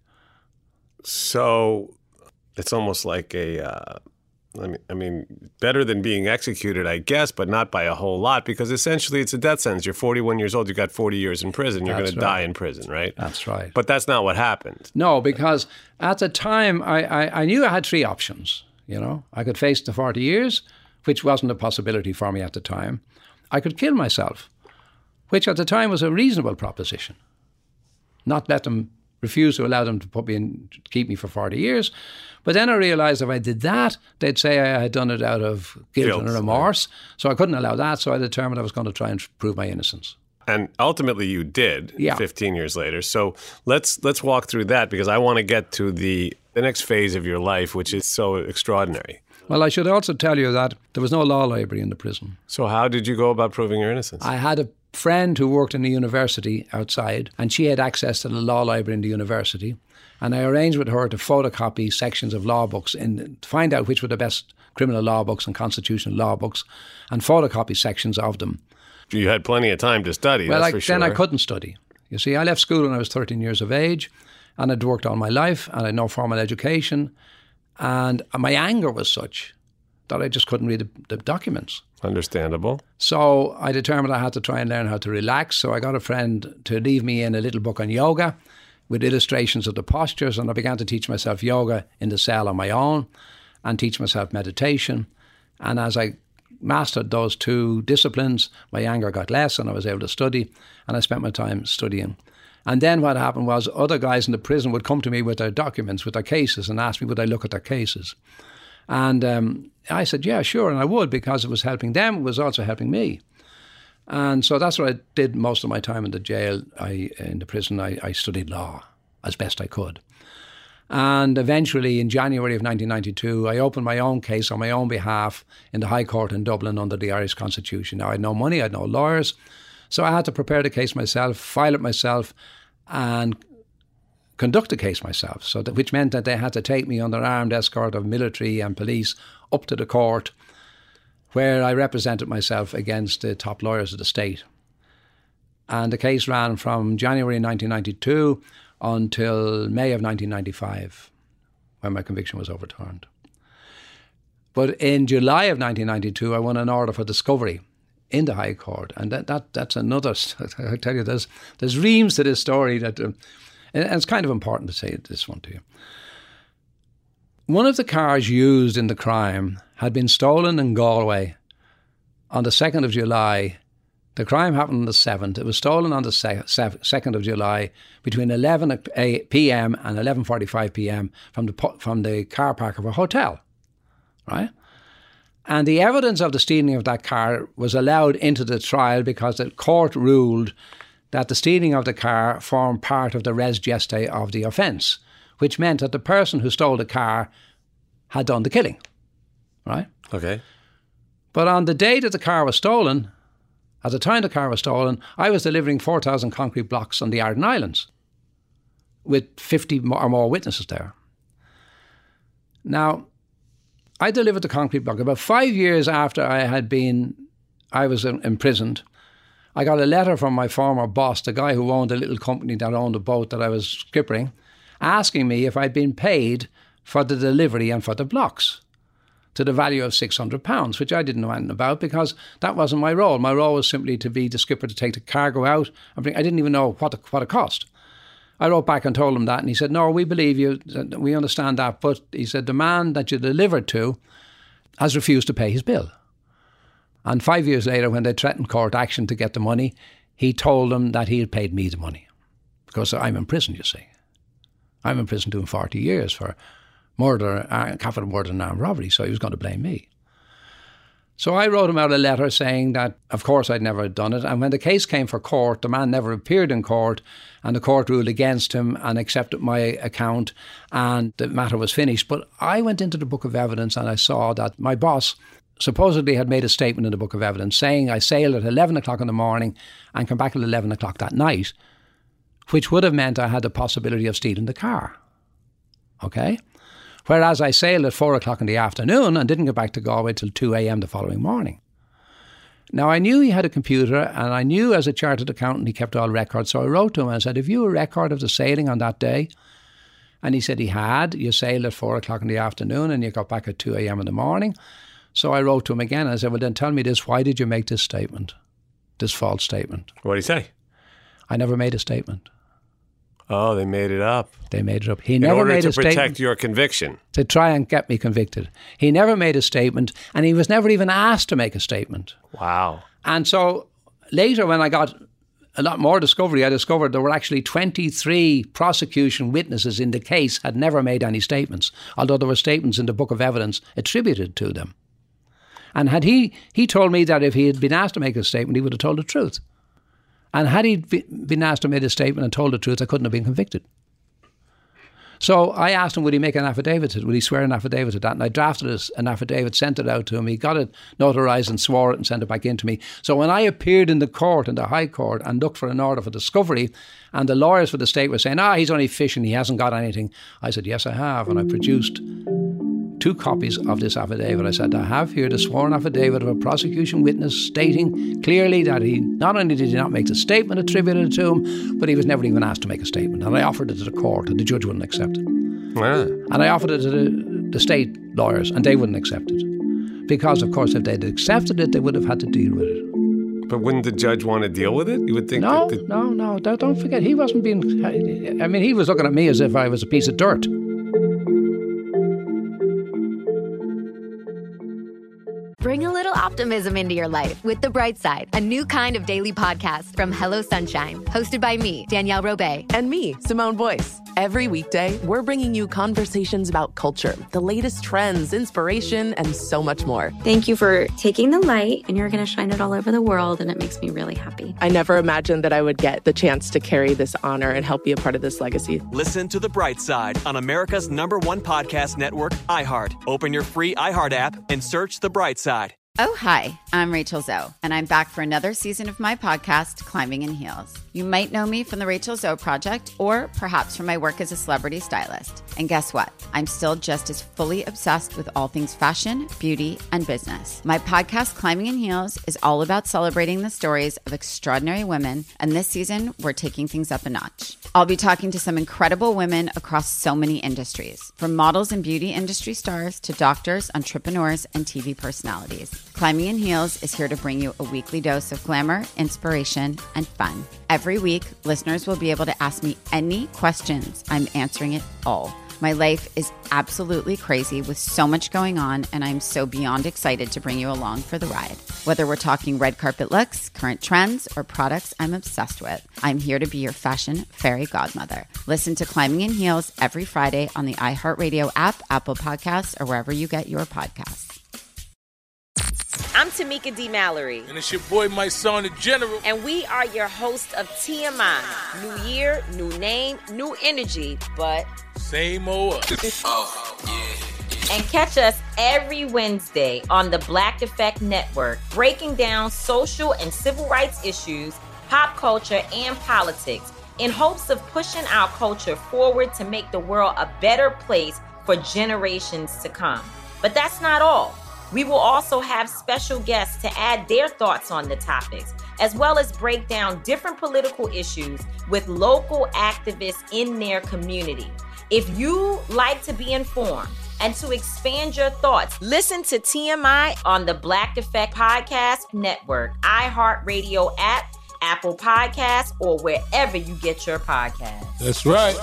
So it's almost like I mean, better than being executed, I guess, but not by a whole lot, because essentially it's a death sentence. You're 41 years old, you got 40 years in prison, you're going to die in prison, right? That's right. But that's not what happened. No, because at the time I knew I had three options, I could face the 40 years, which wasn't a possibility for me at the time. I could kill myself, which at the time was a reasonable proposition. Not refuse to allow them to put me in, to keep me for 40 years. But then I realised if I did that, they'd say I had done it out of guilt and remorse. Right. So I couldn't allow that. So I determined I was going to try and prove my innocence. And ultimately you did 15 years later. So let's walk through that, because I want to get to the next phase of your life, which is so extraordinary. Well, I should also tell you that there was no law library in the prison. So how did you go about proving your innocence? I had a friend who worked in the university outside, and she had access to the law library in the university. And I arranged with her to photocopy sections of law books to find out which were the best criminal law books and constitutional law books, and photocopy sections of them. You had plenty of time to study, well, that's for sure. Then I couldn't study. You see, I left school when I was 13 years of age, and I'd worked all my life, and I had no formal education. And my anger was such that I just couldn't read the documents. Understandable. So I determined I had to try and learn how to relax. So I got a friend to leave me in a little book on yoga with illustrations of the postures, and I began to teach myself yoga in the cell on my own and teach myself meditation. And as I mastered those two disciplines, my anger got less and I was able to study, and I spent my time studying. And then what happened was other guys in the prison would come to me with their documents, with their cases, and ask me would I look at their cases. And I said, yeah, sure, and I would, because it was helping them, it was also helping me. And so that's what I did most of my time in the jail. In the prison, I studied law as best I could. And eventually, in January of 1992, I opened my own case on my own behalf in the High Court in Dublin under the Irish Constitution. Now, I had no money, I had no lawyers, so I had to prepare the case myself, file it myself, and conduct the case myself, which meant that they had to take me under armed escort of military and police up to the court, where I represented myself against the top lawyers of the state. And the case ran from January 1992 until May of 1995, when my conviction was overturned. But in July of 1992, I won an order for discovery in the High Court. And that's another, I tell you, there's reams to this story that... and it's kind of important to say this one to you. One of the cars used in the crime had been stolen in Galway on the 2nd of July. The crime happened on the 7th. It was stolen on the 2nd of July between 11 p.m. and 11:45 p.m. from the car park of a hotel, right? And the evidence of the stealing of that car was allowed into the trial because the court ruled that the stealing of the car formed part of the res geste of the offence, which meant that the person who stole the car had done the killing, right? Okay. But on the day that the car was stolen, at the time the car was stolen, I was delivering 4,000 concrete blocks on the Arden Islands with 50 or more witnesses there. Now, I delivered the concrete block. About 5 years after I was imprisoned, I got a letter from my former boss, the guy who owned a little company that owned a boat that I was skippering, asking me if I'd been paid for the delivery and for the blocks to the value of £600, which I didn't know anything about because that wasn't my role. My role was simply to be the skipper to take the cargo out. I didn't even know what it cost. I wrote back and told him that, and he said, no, we believe you, we understand that, but he said the man that you delivered to has refused to pay his bill. And 5 years later, when they threatened court action to get the money, he told them that he had paid me the money. Because I'm in prison, you see. I'm in prison doing 40 years for murder, capital murder and armed robbery, so he was going to blame me. So I wrote him out a letter saying that, of course, I'd never done it. And when the case came for court, the man never appeared in court, and the court ruled against him and accepted my account, and the matter was finished. But I went into the book of evidence and I saw that my boss supposedly had made a statement in the book of evidence saying I sailed at 11 o'clock in the morning and come back at 11 o'clock that night, which would have meant I had the possibility of stealing the car. Okay? Whereas I sailed at 4 o'clock in the afternoon and didn't get back to Galway till 2 a.m. the following morning. Now, I knew he had a computer, and I knew as a chartered accountant he kept all records, so I wrote to him and said, have you a record of the sailing on that day? And he said he had. You sailed at 4 o'clock in the afternoon and you got back at 2 a.m. in the morning. So I wrote to him again and I said, well, then tell me this, why did you make this statement, this false statement? What did he say? I never made a statement. Oh, they made it up. They made it up. He never made a statement. In order to protect your conviction. To try and get me convicted. He never made a statement, and he was never even asked to make a statement. Wow. And so later when I got a lot more discovery, I discovered there were actually 23 prosecution witnesses in the case had never made any statements, although there were statements in the book of evidence attributed to them. And had he told me that if he had been asked to make a statement, he would have told the truth. And had he been asked to make a statement and told the truth, I couldn't have been convicted. So I asked him, would he make an affidavit? Would he swear an affidavit to that? And I drafted an affidavit, sent it out to him. He got it notarized and swore it and sent it back in to me. So when I appeared in the court, in the High Court, and looked for an order for discovery, and the lawyers for the state were saying, he's only fishing, he hasn't got anything. I said, yes, I have. And I produced 2 copies of this affidavit. I said, I have here the sworn affidavit of a prosecution witness stating clearly that he not only did he not make the statement attributed to him, but he was never even asked to make a statement. And I offered it to the court, and the judge wouldn't accept it. Wow. And I offered it to the state lawyers, and they wouldn't accept it. Because, of course, if they'd accepted it, they would have had to deal with it. But wouldn't the judge want to deal with it? You would think No, don't forget, he wasn't being... I mean, he was looking at me as if I was a piece of dirt. Bring a little optimism into your life with The Bright Side, a new kind of daily podcast from Hello Sunshine, hosted by me, Danielle Robay. And me, Simone Boyce. Every weekday, we're bringing you conversations about culture, the latest trends, inspiration, and so much more. Thank you for taking the light, and you're going to shine it all over the world, and it makes me really happy. I never imagined that I would get the chance to carry this honor and help be a part of this legacy. Listen to The Bright Side on America's #1 podcast network, iHeart. Open your free iHeart app and search The Bright Side. Oh, hi, I'm Rachel Zoe, and I'm back for another season of my podcast, Climbing in Heels. You might know me from the Rachel Zoe Project, or perhaps from my work as a celebrity stylist. And guess what? I'm still just as fully obsessed with all things fashion, beauty, and business. My podcast, Climbing in Heels, is all about celebrating the stories of extraordinary women, and this season, we're taking things up a notch. I'll be talking to some incredible women across so many industries, from models and beauty industry stars to doctors, entrepreneurs, and TV personalities. Climbing in Heels is here to bring you a weekly dose of glamour, inspiration, and fun. Every week, listeners will be able to ask me any questions. I'm answering it all. My life is absolutely crazy with so much going on, and I'm so beyond excited to bring you along for the ride. Whether we're talking red carpet looks, current trends, or products I'm obsessed with, I'm here to be your fashion fairy godmother. Listen to Climbing in Heels every Friday on the iHeartRadio app, Apple Podcasts, or wherever you get your podcasts. I'm Tamika D. Mallory. And it's your boy, my son, the General. And we are your hosts of TMI. New year, new name, new energy, but... same old us. Oh, yeah. And catch us every Wednesday on the Black Effect Network, breaking down social and civil rights issues, pop culture, and politics, in hopes of pushing our culture forward to make the world a better place for generations to come. But that's not all. We will also have special guests to add their thoughts on the topics, as well as break down different political issues with local activists in their community. If you like to be informed and to expand your thoughts, listen to TMI on the Black Effect Podcast Network, iHeartRadio app, Apple Podcasts, or wherever you get your podcasts. That's right.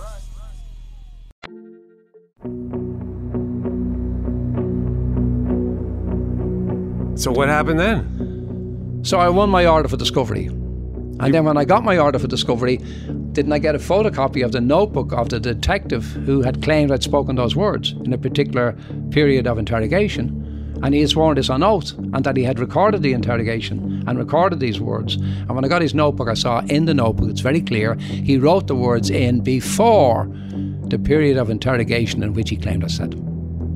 So what happened then? So I won my order for discovery. And then when I got my order for discovery, didn't I get a photocopy of the notebook of the detective who had claimed I'd spoken those words in a particular period of interrogation? And he had sworn this on oath, and that he had recorded the interrogation and recorded these words. And when I got his notebook, I saw in the notebook, it's very clear, he wrote the words in before the period of interrogation in which he claimed I said them.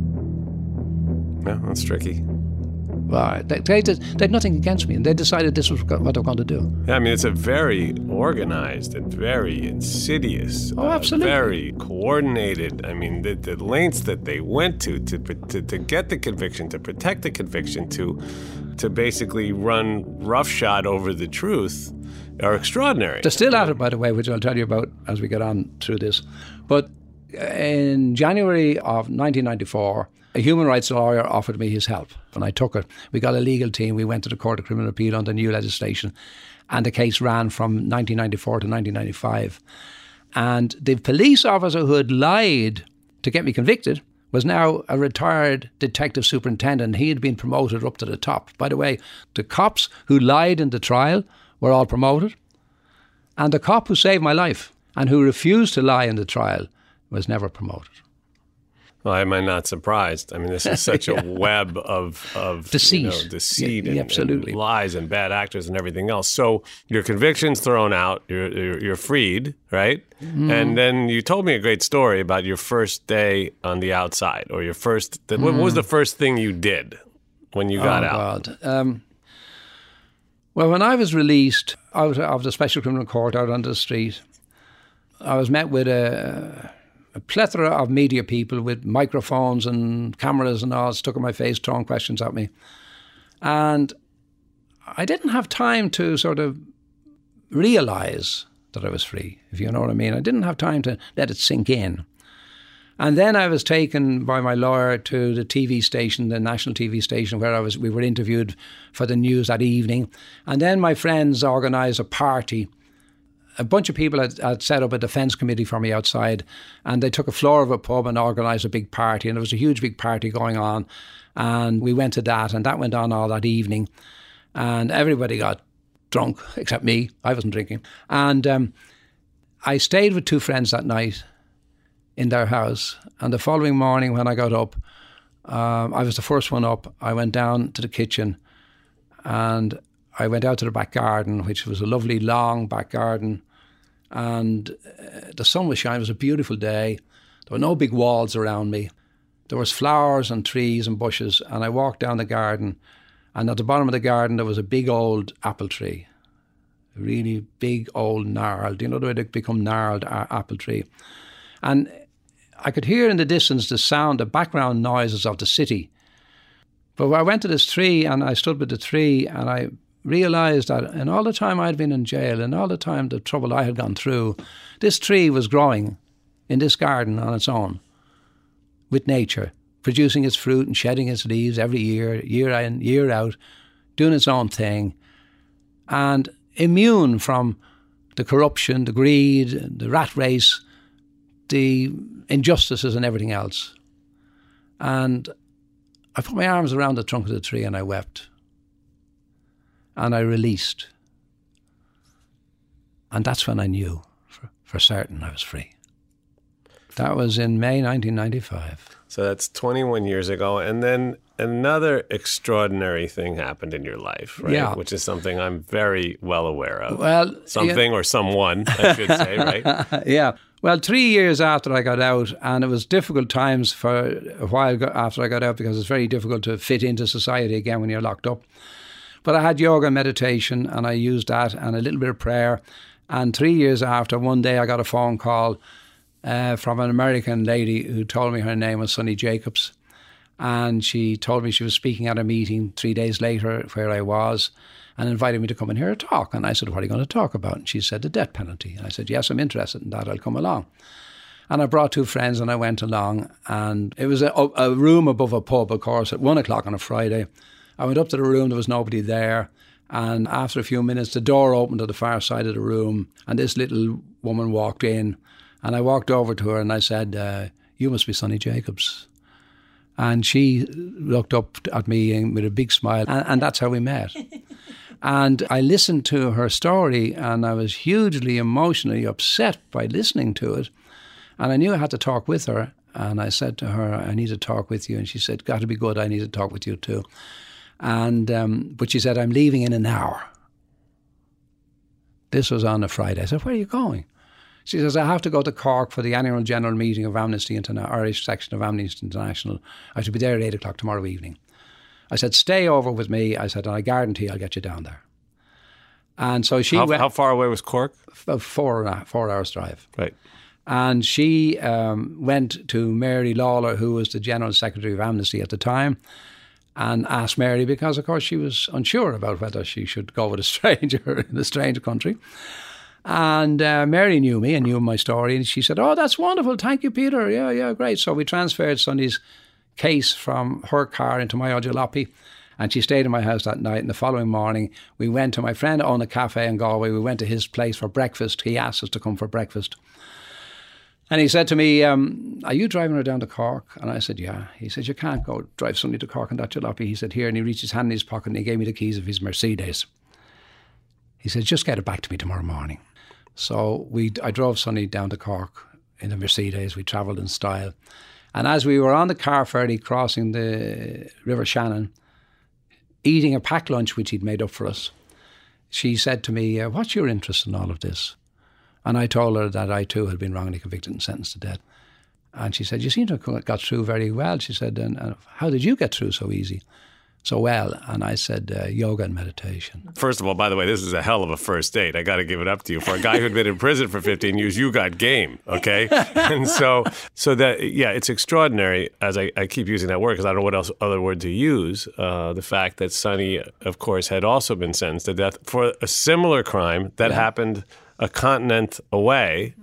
Yeah, that's tricky. Well, they had nothing against me, and they decided this was what they were going to do. Yeah, I mean, it's a very organized and very insidious, absolutely, very coordinated. I mean, the lengths that they went to get the conviction, to protect the conviction, to basically run roughshod over the truth are extraordinary. They're still at it, by the way, which I'll tell you about as we get on through this. But in January of 1994, a human rights lawyer offered me his help, and I took it. We got a legal team. We went to the Court of Criminal Appeal under new legislation, and the case ran from 1994 to 1995. And the police officer who had lied to get me convicted was now a retired detective superintendent. He had been promoted up to the top. By the way, the cops who lied in the trial were all promoted, and the cop who saved my life and who refused to lie in the trial was never promoted. Well, am I not surprised? I mean, this is such a web of deceit, deceit absolutely, and lies and bad actors and everything else. So your conviction's thrown out, you're freed, right? Mm. And then you told me a great story about your first day on the outside, or your first. What was the first thing you did when you got out? God. Well, when I was released out of the Special Criminal Court out on the street, I was met with a plethora of media people with microphones and cameras and all stuck in my face, throwing questions at me. And I didn't have time to sort of realise that I was free, if you know what I mean. I didn't have time to let it sink in. And then I was taken by my lawyer to the TV station, the national TV station, where we were interviewed for the news that evening. And then my friends organised a party. A bunch of people had set up a defence committee for me outside, and they took a floor of a pub and organised a big party, and there was a huge big party going on, and we went to that, and that went on all that evening, and everybody got drunk, except me. I wasn't drinking. And I stayed with two friends that night in their house, and the following morning when I got up, I was the first one up. I went down to the kitchen, and I went out to the back garden, which was a lovely long back garden, and the sun was shining. It was a beautiful day. There were no big walls around me. There was flowers and trees and bushes, and I walked down the garden, and at the bottom of the garden there was a big old apple tree, a really big old gnarled, you know the way they become gnarled apple tree. And I could hear in the distance the sound, the background noises of the city. But when I went to this tree and I stood with the tree, and I realised that in all the time I'd been in jail, and all the time the trouble I had gone through, this tree was growing in this garden on its own, with nature, producing its fruit and shedding its leaves every year, year in, year out, doing its own thing, and immune from the corruption, the greed, the rat race, the injustices and everything else. And I put my arms around the trunk of the tree and I wept. And I released. And that's when I knew for certain I was free. That was in May 1995. So that's 21 years ago. And then another extraordinary thing happened in your life, right? Yeah. Which is something I'm very well aware of. Well, something or someone, I should say, right? Yeah. Well, 3 years after I got out, and it was difficult times for a while after I got out, because it's very difficult to fit into society again when you're locked up. But I had yoga and meditation, and I used that, and a little bit of prayer. And 3 years after, one day I got a phone call from an American lady who told me her name was Sunny Jacobs. And she told me she was speaking at a meeting 3 days later where I was, and invited me to come in here and talk. And I said, what are you going to talk about? And she said, the death penalty. And I said, yes, I'm interested in that. I'll come along. And I brought 2 friends and I went along, and it was a room above a pub, of course, at 1 o'clock on a Friday. I went up to the room, there was nobody there. And after a few minutes, the door opened to the far side of the room and this little woman walked in. And I walked over to her and I said, you must be Sonny Jacobs. And she looked up at me with a big smile, and that's how we met. And I listened to her story, and I was hugely emotionally upset by listening to it. And I knew I had to talk with her. And I said to her, I need to talk with you. And she said, got to be good, I need to talk with you too. And but she said, I'm leaving in an hour. This was on a Friday. I said, where are you going? She says, I have to go to Cork for the annual general meeting of Amnesty International, Irish section of Amnesty International. I should be there at 8 o'clock tomorrow evening. I said, stay over with me. I said, and I guarantee I'll get you down there. And so she went. How far away was Cork? About 4 hours drive. Right. And she went to Mary Lawler, who was the General Secretary of Amnesty at the time, and asked Mary, because of course she was unsure about whether she should go with a stranger in a strange country. And Mary knew me and knew my story, and she said, oh, that's wonderful, thank you, Peter, yeah, great. So we transferred Sonny's case from her car into my jalopy, and she stayed in my house that night. And the following morning, we went to my friend owned a cafe in Galway. We went to his place for breakfast. He asked us to come for breakfast. And he said to me, are you driving her down to Cork? And I said, yeah. He said, you can't go drive Sonny to Cork in that jalopy. He said, here. And he reached his hand in his pocket and he gave me the keys of his Mercedes. He said, just get it back to me tomorrow morning. So I drove Sonny down to Cork in the Mercedes. We travelled in style. And as we were on the car ferry crossing the River Shannon, eating a packed lunch which he'd made up for us, she said to me, what's your interest in all of this? And I told her that I too had been wrongly convicted and sentenced to death. And she said, you seem to have got through very well. She said, and how did you get through so well? And I said, yoga and meditation. First of all, by the way, this is a hell of a first date. I got to give it up to you. For a guy who'd been in prison for 15 years, you got game, okay? And so that, yeah, it's extraordinary, as I keep using that word because I don't know what other word to use, the fact that Sonny, of course, had also been sentenced to death for a similar crime that happened a continent away,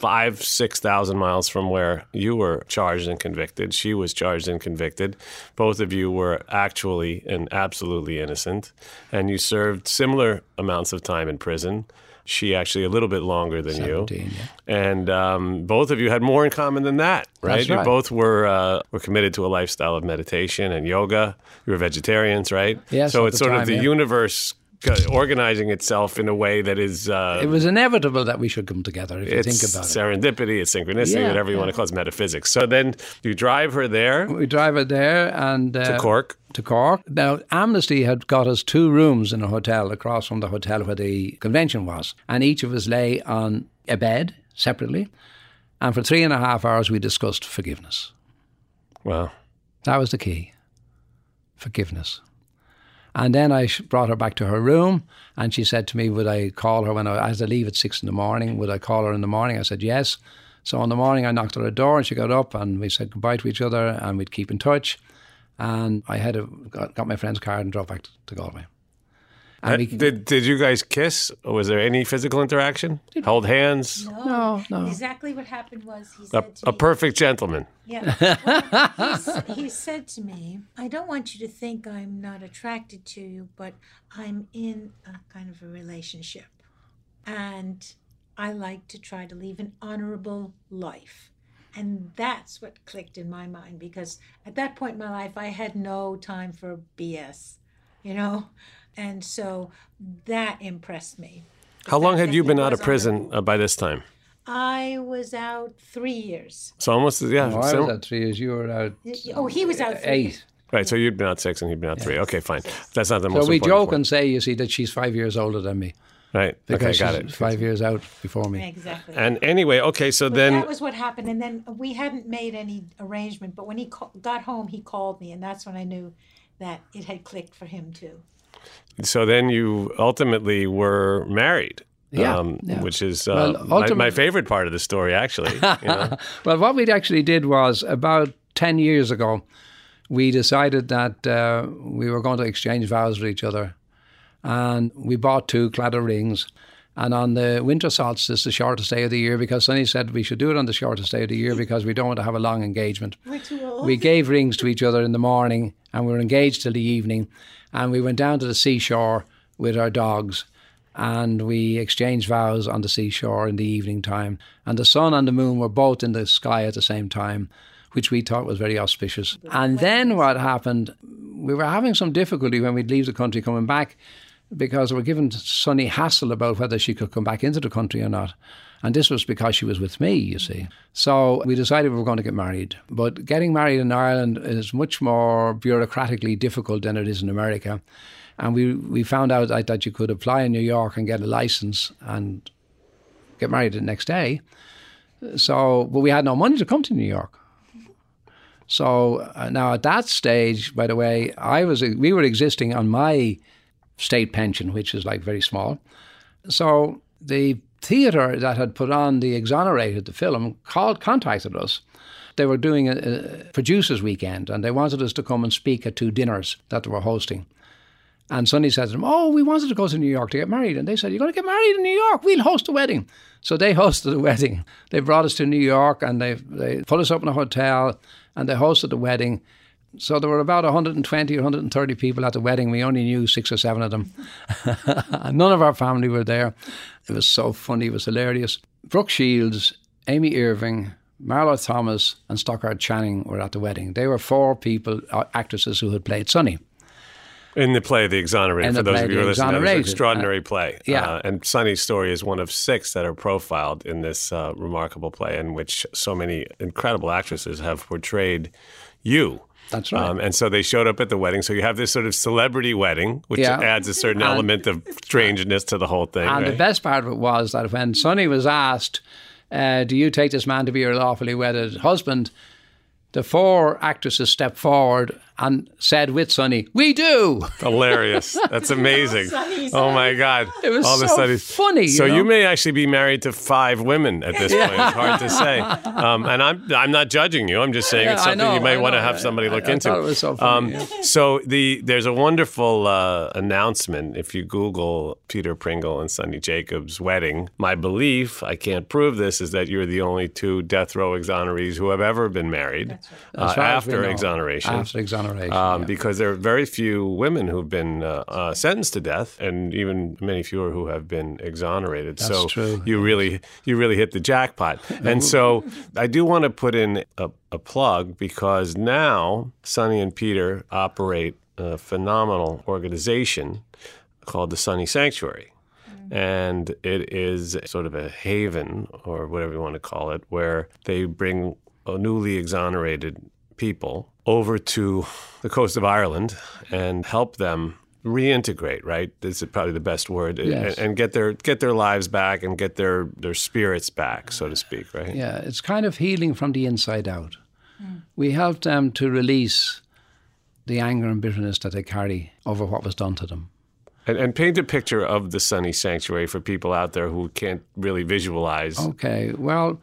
6,000 miles from where you were charged and convicted. She was charged and convicted. Both of you were actually and absolutely innocent. And you served similar amounts of time in prison. She actually a little bit longer than 17, you. Yeah. And both of you had more in common than that, right? That's right. You both were committed to a lifestyle of meditation and yoga. You were vegetarians, right? Yes, so at it's the sort time, of the yeah. universe organizing itself in a way that is... it was inevitable that we should come together, if you think about it. It's serendipity, it's synchronicity, Yeah, whatever you want to call it, it's metaphysics. So then you drive her there. We drive her there and... to Cork. To Cork. Now, Amnesty had got us 2 rooms in a hotel across from the hotel where the convention was. And each of us lay on a bed separately. And for 3.5 hours, we discussed forgiveness. Wow. That was the key. Forgiveness. And then I brought her back to her room, and she said to me, would I call her when I had to leave at 6 in the morning? Would I call her in the morning? I said, yes. So in the morning, I knocked on her door, and she got up, and we said goodbye to each other, and we'd keep in touch. And I got my friend's card and drove back to Galway. And Did you guys kiss? Or was there any physical interaction? Hold hands? No. Exactly what happened was he said to A me, perfect gentleman. Yeah. Well, he said to me, I don't want you to think I'm not attracted to you, but I'm in a kind of a relationship. And I like to try to live an honorable life. And that's what clicked in my mind, because at that point in my life, I had no time for BS, And so that impressed me. How long had you been out of prison by this time? I was out 3 years. So almost, yeah. No, I was out 3 years. You were out... Oh, he was out 3 years. 8. Right, so you'd been out 6 and he'd been out 3. Okay, fine. That's not the most So we important joke point. and say, you see, that she's 5 years older than me. Right, Because okay, got she's it. 5 years out before me. Exactly. And anyway, okay, so But then... that was what happened. And then we hadn't made any arrangement. But when he got home, he called me. And that's when I knew that it had clicked for him, too. So then you ultimately were married. Yeah. Which is Well, my favorite part of the story, actually. Well, what we actually did was about 10 years ago, we decided that we were going to exchange vows with each other. And we bought 2 Claddagh rings. And on the winter solstice, the shortest day of the year, because Sonny said we should do it on the shortest day of the year because we don't want to have a long engagement. We're too old. We gave rings to each other in the morning and we were engaged till the evening. And we went down to the seashore with our dogs and we exchanged vows on the seashore in the evening time. And the sun and the moon were both in the sky at the same time, which we thought was very auspicious. And then what happened, we were having some difficulty when we'd leave the country coming back because we were giving Sonny hassle about whether she could come back into the country or not. And this was because she was with me, you see. So we decided we were going to get married. But getting married in Ireland is much more bureaucratically difficult than it is in America. And we found out that you could apply in New York and get a license and get married the next day. But we had no money to come to New York. So now at that stage, by the way, we were existing on my state pension, which is like very small. So the theatre that had put on the Exonerated, the film, contacted us. They were doing a producers' weekend and they wanted us to come and speak at 2 dinners that they were hosting. And Sonny said to them, we wanted to go to New York to get married. And they said, you're going to get married in New York? We'll host a wedding. So they hosted a wedding. They brought us to New York and they put us up in a hotel and they hosted the wedding. So there were about 120 or 130 people at the wedding. We only knew 6 or 7 of them. None of our family were there. It was so funny. It was hilarious. Brooke Shields, Amy Irving, Marlo Thomas and Stockard Channing were at the wedding. They were 4 people, actresses who had played Sonny. In the play, The Exonerated, for those of you who are listening, it was an extraordinary play. Yeah. And Sonny's story is one of 6 that are profiled in this remarkable play in which so many incredible actresses have portrayed you. That's right. And so they showed up at the wedding. So you have this sort of celebrity wedding, which adds a certain element of strangeness to the whole thing. And right? the best part of it was that when Sonny was asked, do you take this man to be your lawfully wedded husband? The 4 actresses stepped forward and said with Sonny, we do. Hilarious. That's amazing. Oh, my God. It was funny. So you may actually be married to 5 women at this point. It's hard to say. And I'm not judging you. I'm just saying it's something you may want to have somebody look into. I thought it was so funny. So there's a wonderful announcement. If you Google Peter Pringle and Sonny Jacobs' wedding, my belief, I can't prove this, is that you're the only 2 death row exonerees who have ever been married after exoneration. After exoneration. Because there are very few women who've been sentenced to death, and even many fewer who have been exonerated. That's true. You really hit the jackpot. And so I do want to put in a plug because now Sonny and Peter operate a phenomenal organization called the Sonny Sanctuary. And it is sort of a haven, or whatever you want to call it, where they bring newly exonerated people over to the coast of Ireland and help them reintegrate, right? This is probably the best word. Yes. And get their lives back and get their spirits back, so to speak, right? Yeah, it's kind of healing from the inside out. We help them to release the anger and bitterness that they carry over what was done to them. And paint a picture of the Sonny Sanctuary for people out there who can't really visualize. Okay, well,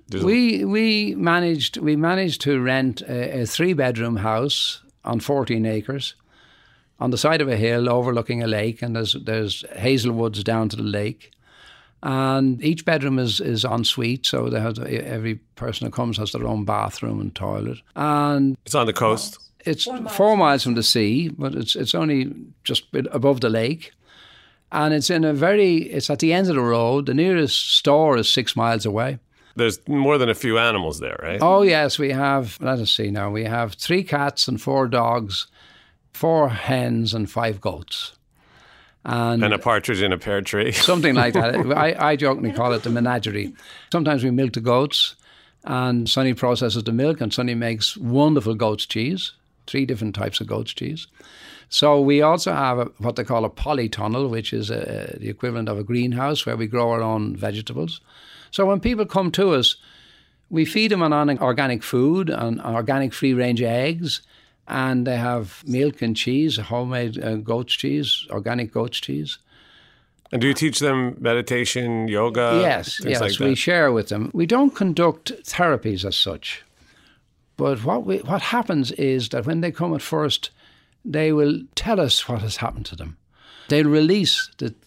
we managed to rent a 3-bedroom house on 14 acres on the side of a hill overlooking a lake, and there's hazelwoods down to the lake. And each bedroom is en suite, so every person who comes has their own bathroom and toilet. And it's on the coast. It's 4 miles from the sea, but it's only just above the lake. And it's at the end of the road. The nearest store is 6 miles away. There's more than a few animals there, right? Oh, yes, we have, let us see now, we have 3 cats and 4 dogs, 4 hens and 5 goats. And a partridge in a pear tree. Something like that. I jokingly call it the menagerie. Sometimes we milk the goats and Sonny processes the milk and Sonny makes wonderful goat's cheese, 3 different types of goat's cheese. So we also have what they call a polytunnel, which is the equivalent of a greenhouse where we grow our own vegetables. So when people come to us, we feed them on organic food, on organic free-range eggs, and they have milk and cheese, homemade goat's cheese, organic goat's cheese. And do you teach them meditation, yoga? Yes, like we share with them. We don't conduct therapies as such, but what happens is that when they come at first, they will tell us what has happened to them. They'll release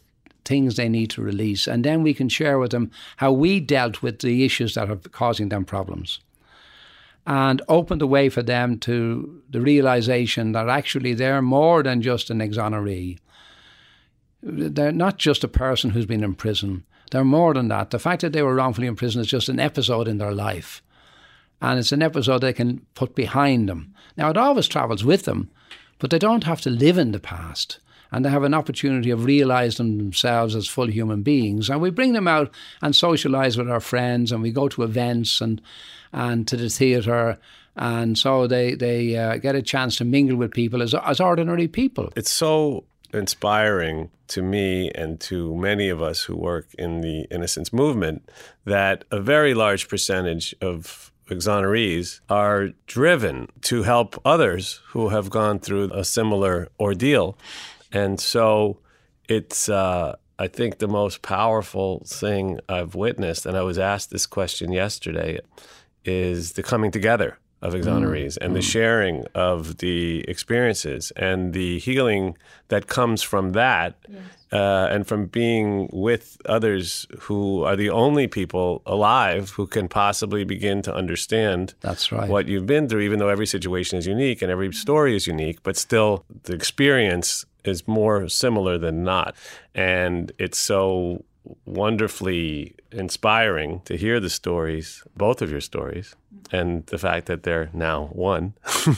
things they need to release. And then we can share with them how we dealt with the issues that are causing them problems. And open the way for them to the realization that actually they're more than just an exoneree. They're not just a person who's been in prison. They're more than that. The fact that they were wrongfully in prison is just an episode in their life. And it's an episode they can put behind them. Now, it always travels with them, but they don't have to live in the past. And they have an opportunity of realising themselves as full human beings. And we bring them out and socialise with our friends, and we go to events and to the theatre. And so they get a chance to mingle with people as ordinary people. It's so inspiring to me and to many of us who work in the innocence movement that a very large percentage of exonerees are driven to help others who have gone through a similar ordeal. And so it's, I think, the most powerful thing I've witnessed, and I was asked this question yesterday, is the coming together of exonerees and the sharing of the experiences and the healing that comes from that. Yes. And from being with others who are the only people alive who can possibly begin to understand what you've been through, even though every situation is unique and every story is unique, but still the experience is more similar than not. And it's so wonderfully inspiring to hear the stories, both of your stories, and the fact that they're now one,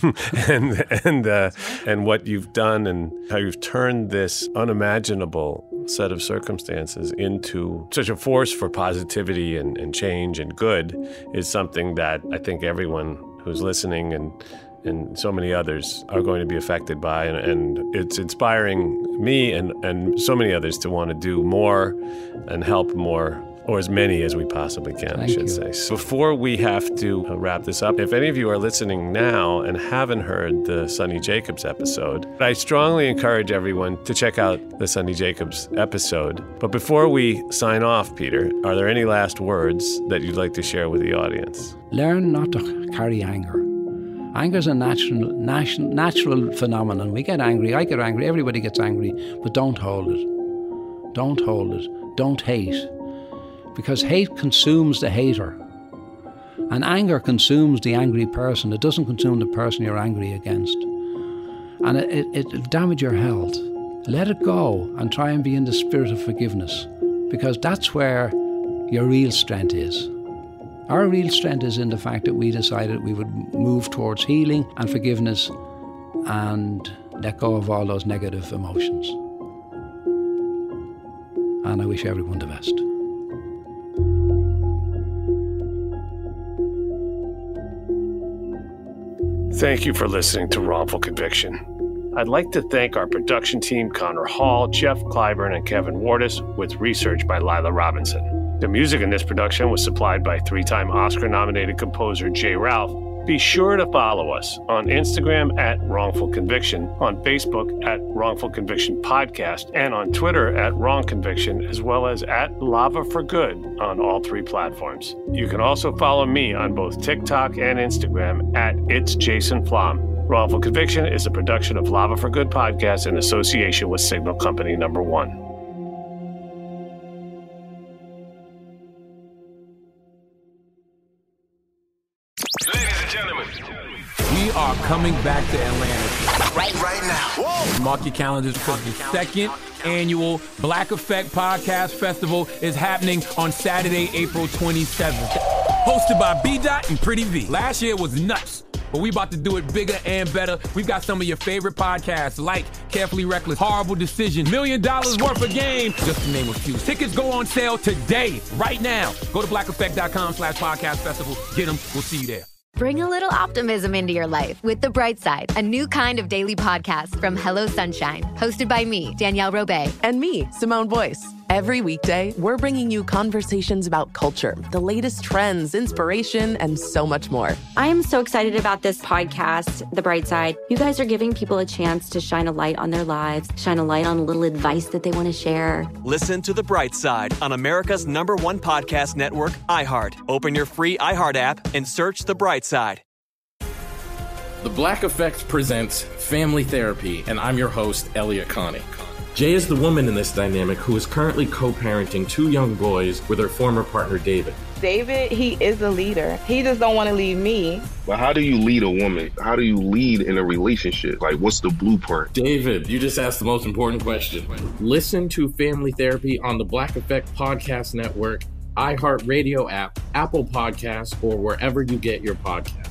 and what you've done and how you've turned this unimaginable set of circumstances into such a force for positivity and change and good is something that I think everyone who's listening and so many others are going to be affected by. And it's inspiring me and so many others to want to do more and help more, or as many as we possibly can, I should say. So before we have to wrap this up, if any of you are listening now and haven't heard the Sonny Jacobs episode, I strongly encourage everyone to check out the Sonny Jacobs episode. But before we sign off, Peter, are there any last words that you'd like to share with the audience? Learn not to carry anger. Anger is a natural phenomenon. We get angry, I get angry, everybody gets angry, but don't hold it. Don't hold it. Don't hate. Because hate consumes the hater. And anger consumes the angry person. It doesn't consume the person you're angry against. And it'll damage your health. Let it go and try and be in the spirit of forgiveness. Because that's where your real strength is. Our real strength is in the fact that we decided we would move towards healing and forgiveness and let go of all those negative emotions. And I wish everyone the best. Thank you for listening to Wrongful Conviction. I'd like to thank our production team, Connor Hall, Jeff Clyburn, and Kevin Wardis, with research by Lila Robinson. The music in this production was supplied by three-time Oscar-nominated composer Jay Ralph. Be sure to follow us on Instagram at Wrongful Conviction, on Facebook at Wrongful Conviction Podcast, and on Twitter at Wrong Conviction, as well as at Lava for Good on all three platforms. You can also follow me on both TikTok and Instagram at It's Jason Flom. Wrongful Conviction is a production of Lava for Good Podcast in association with Signal Company No. 1. We are coming back to Atlanta right now. Whoa. Mark your calendars because the second annual Black Effect Podcast Festival is happening on Saturday, April 27th. Hosted by B-Dot and Pretty V. Last year was nuts, but we about to do it bigger and better. We've got some of your favorite podcasts like Carefully Reckless, Horrible Decision, $1 Million Worth of Game, just to name a few. Tickets go on sale today, right now. Go to blackeffect.com/podcast festival. Get them. We'll see you there. Bring a little optimism into your life with The Bright Side, a new kind of daily podcast from Hello Sunshine, hosted by me, Danielle Robay. And me, Simone Boyce. Every weekday, we're bringing you conversations about culture, the latest trends, inspiration, and so much more. I am so excited about this podcast, The Bright Side. You guys are giving people a chance to shine a light on their lives, shine a light on a little advice that they want to share. Listen to The Bright Side on America's #1 podcast network, iHeart. Open your free iHeart app and search The Bright Side. The Black Effect presents Family Therapy, and I'm your host, Elliot Connie. Jay is the woman in this dynamic who is currently co-parenting 2 young boys with her former partner, David. David, he is a leader. He just don't want to leave me. But how do you lead a woman? How do you lead in a relationship? Like, what's the blueprint? David, you just asked the most important question. Listen to Family Therapy on the Black Effect Podcast Network, iHeartRadio app, Apple Podcasts, or wherever you get your podcasts.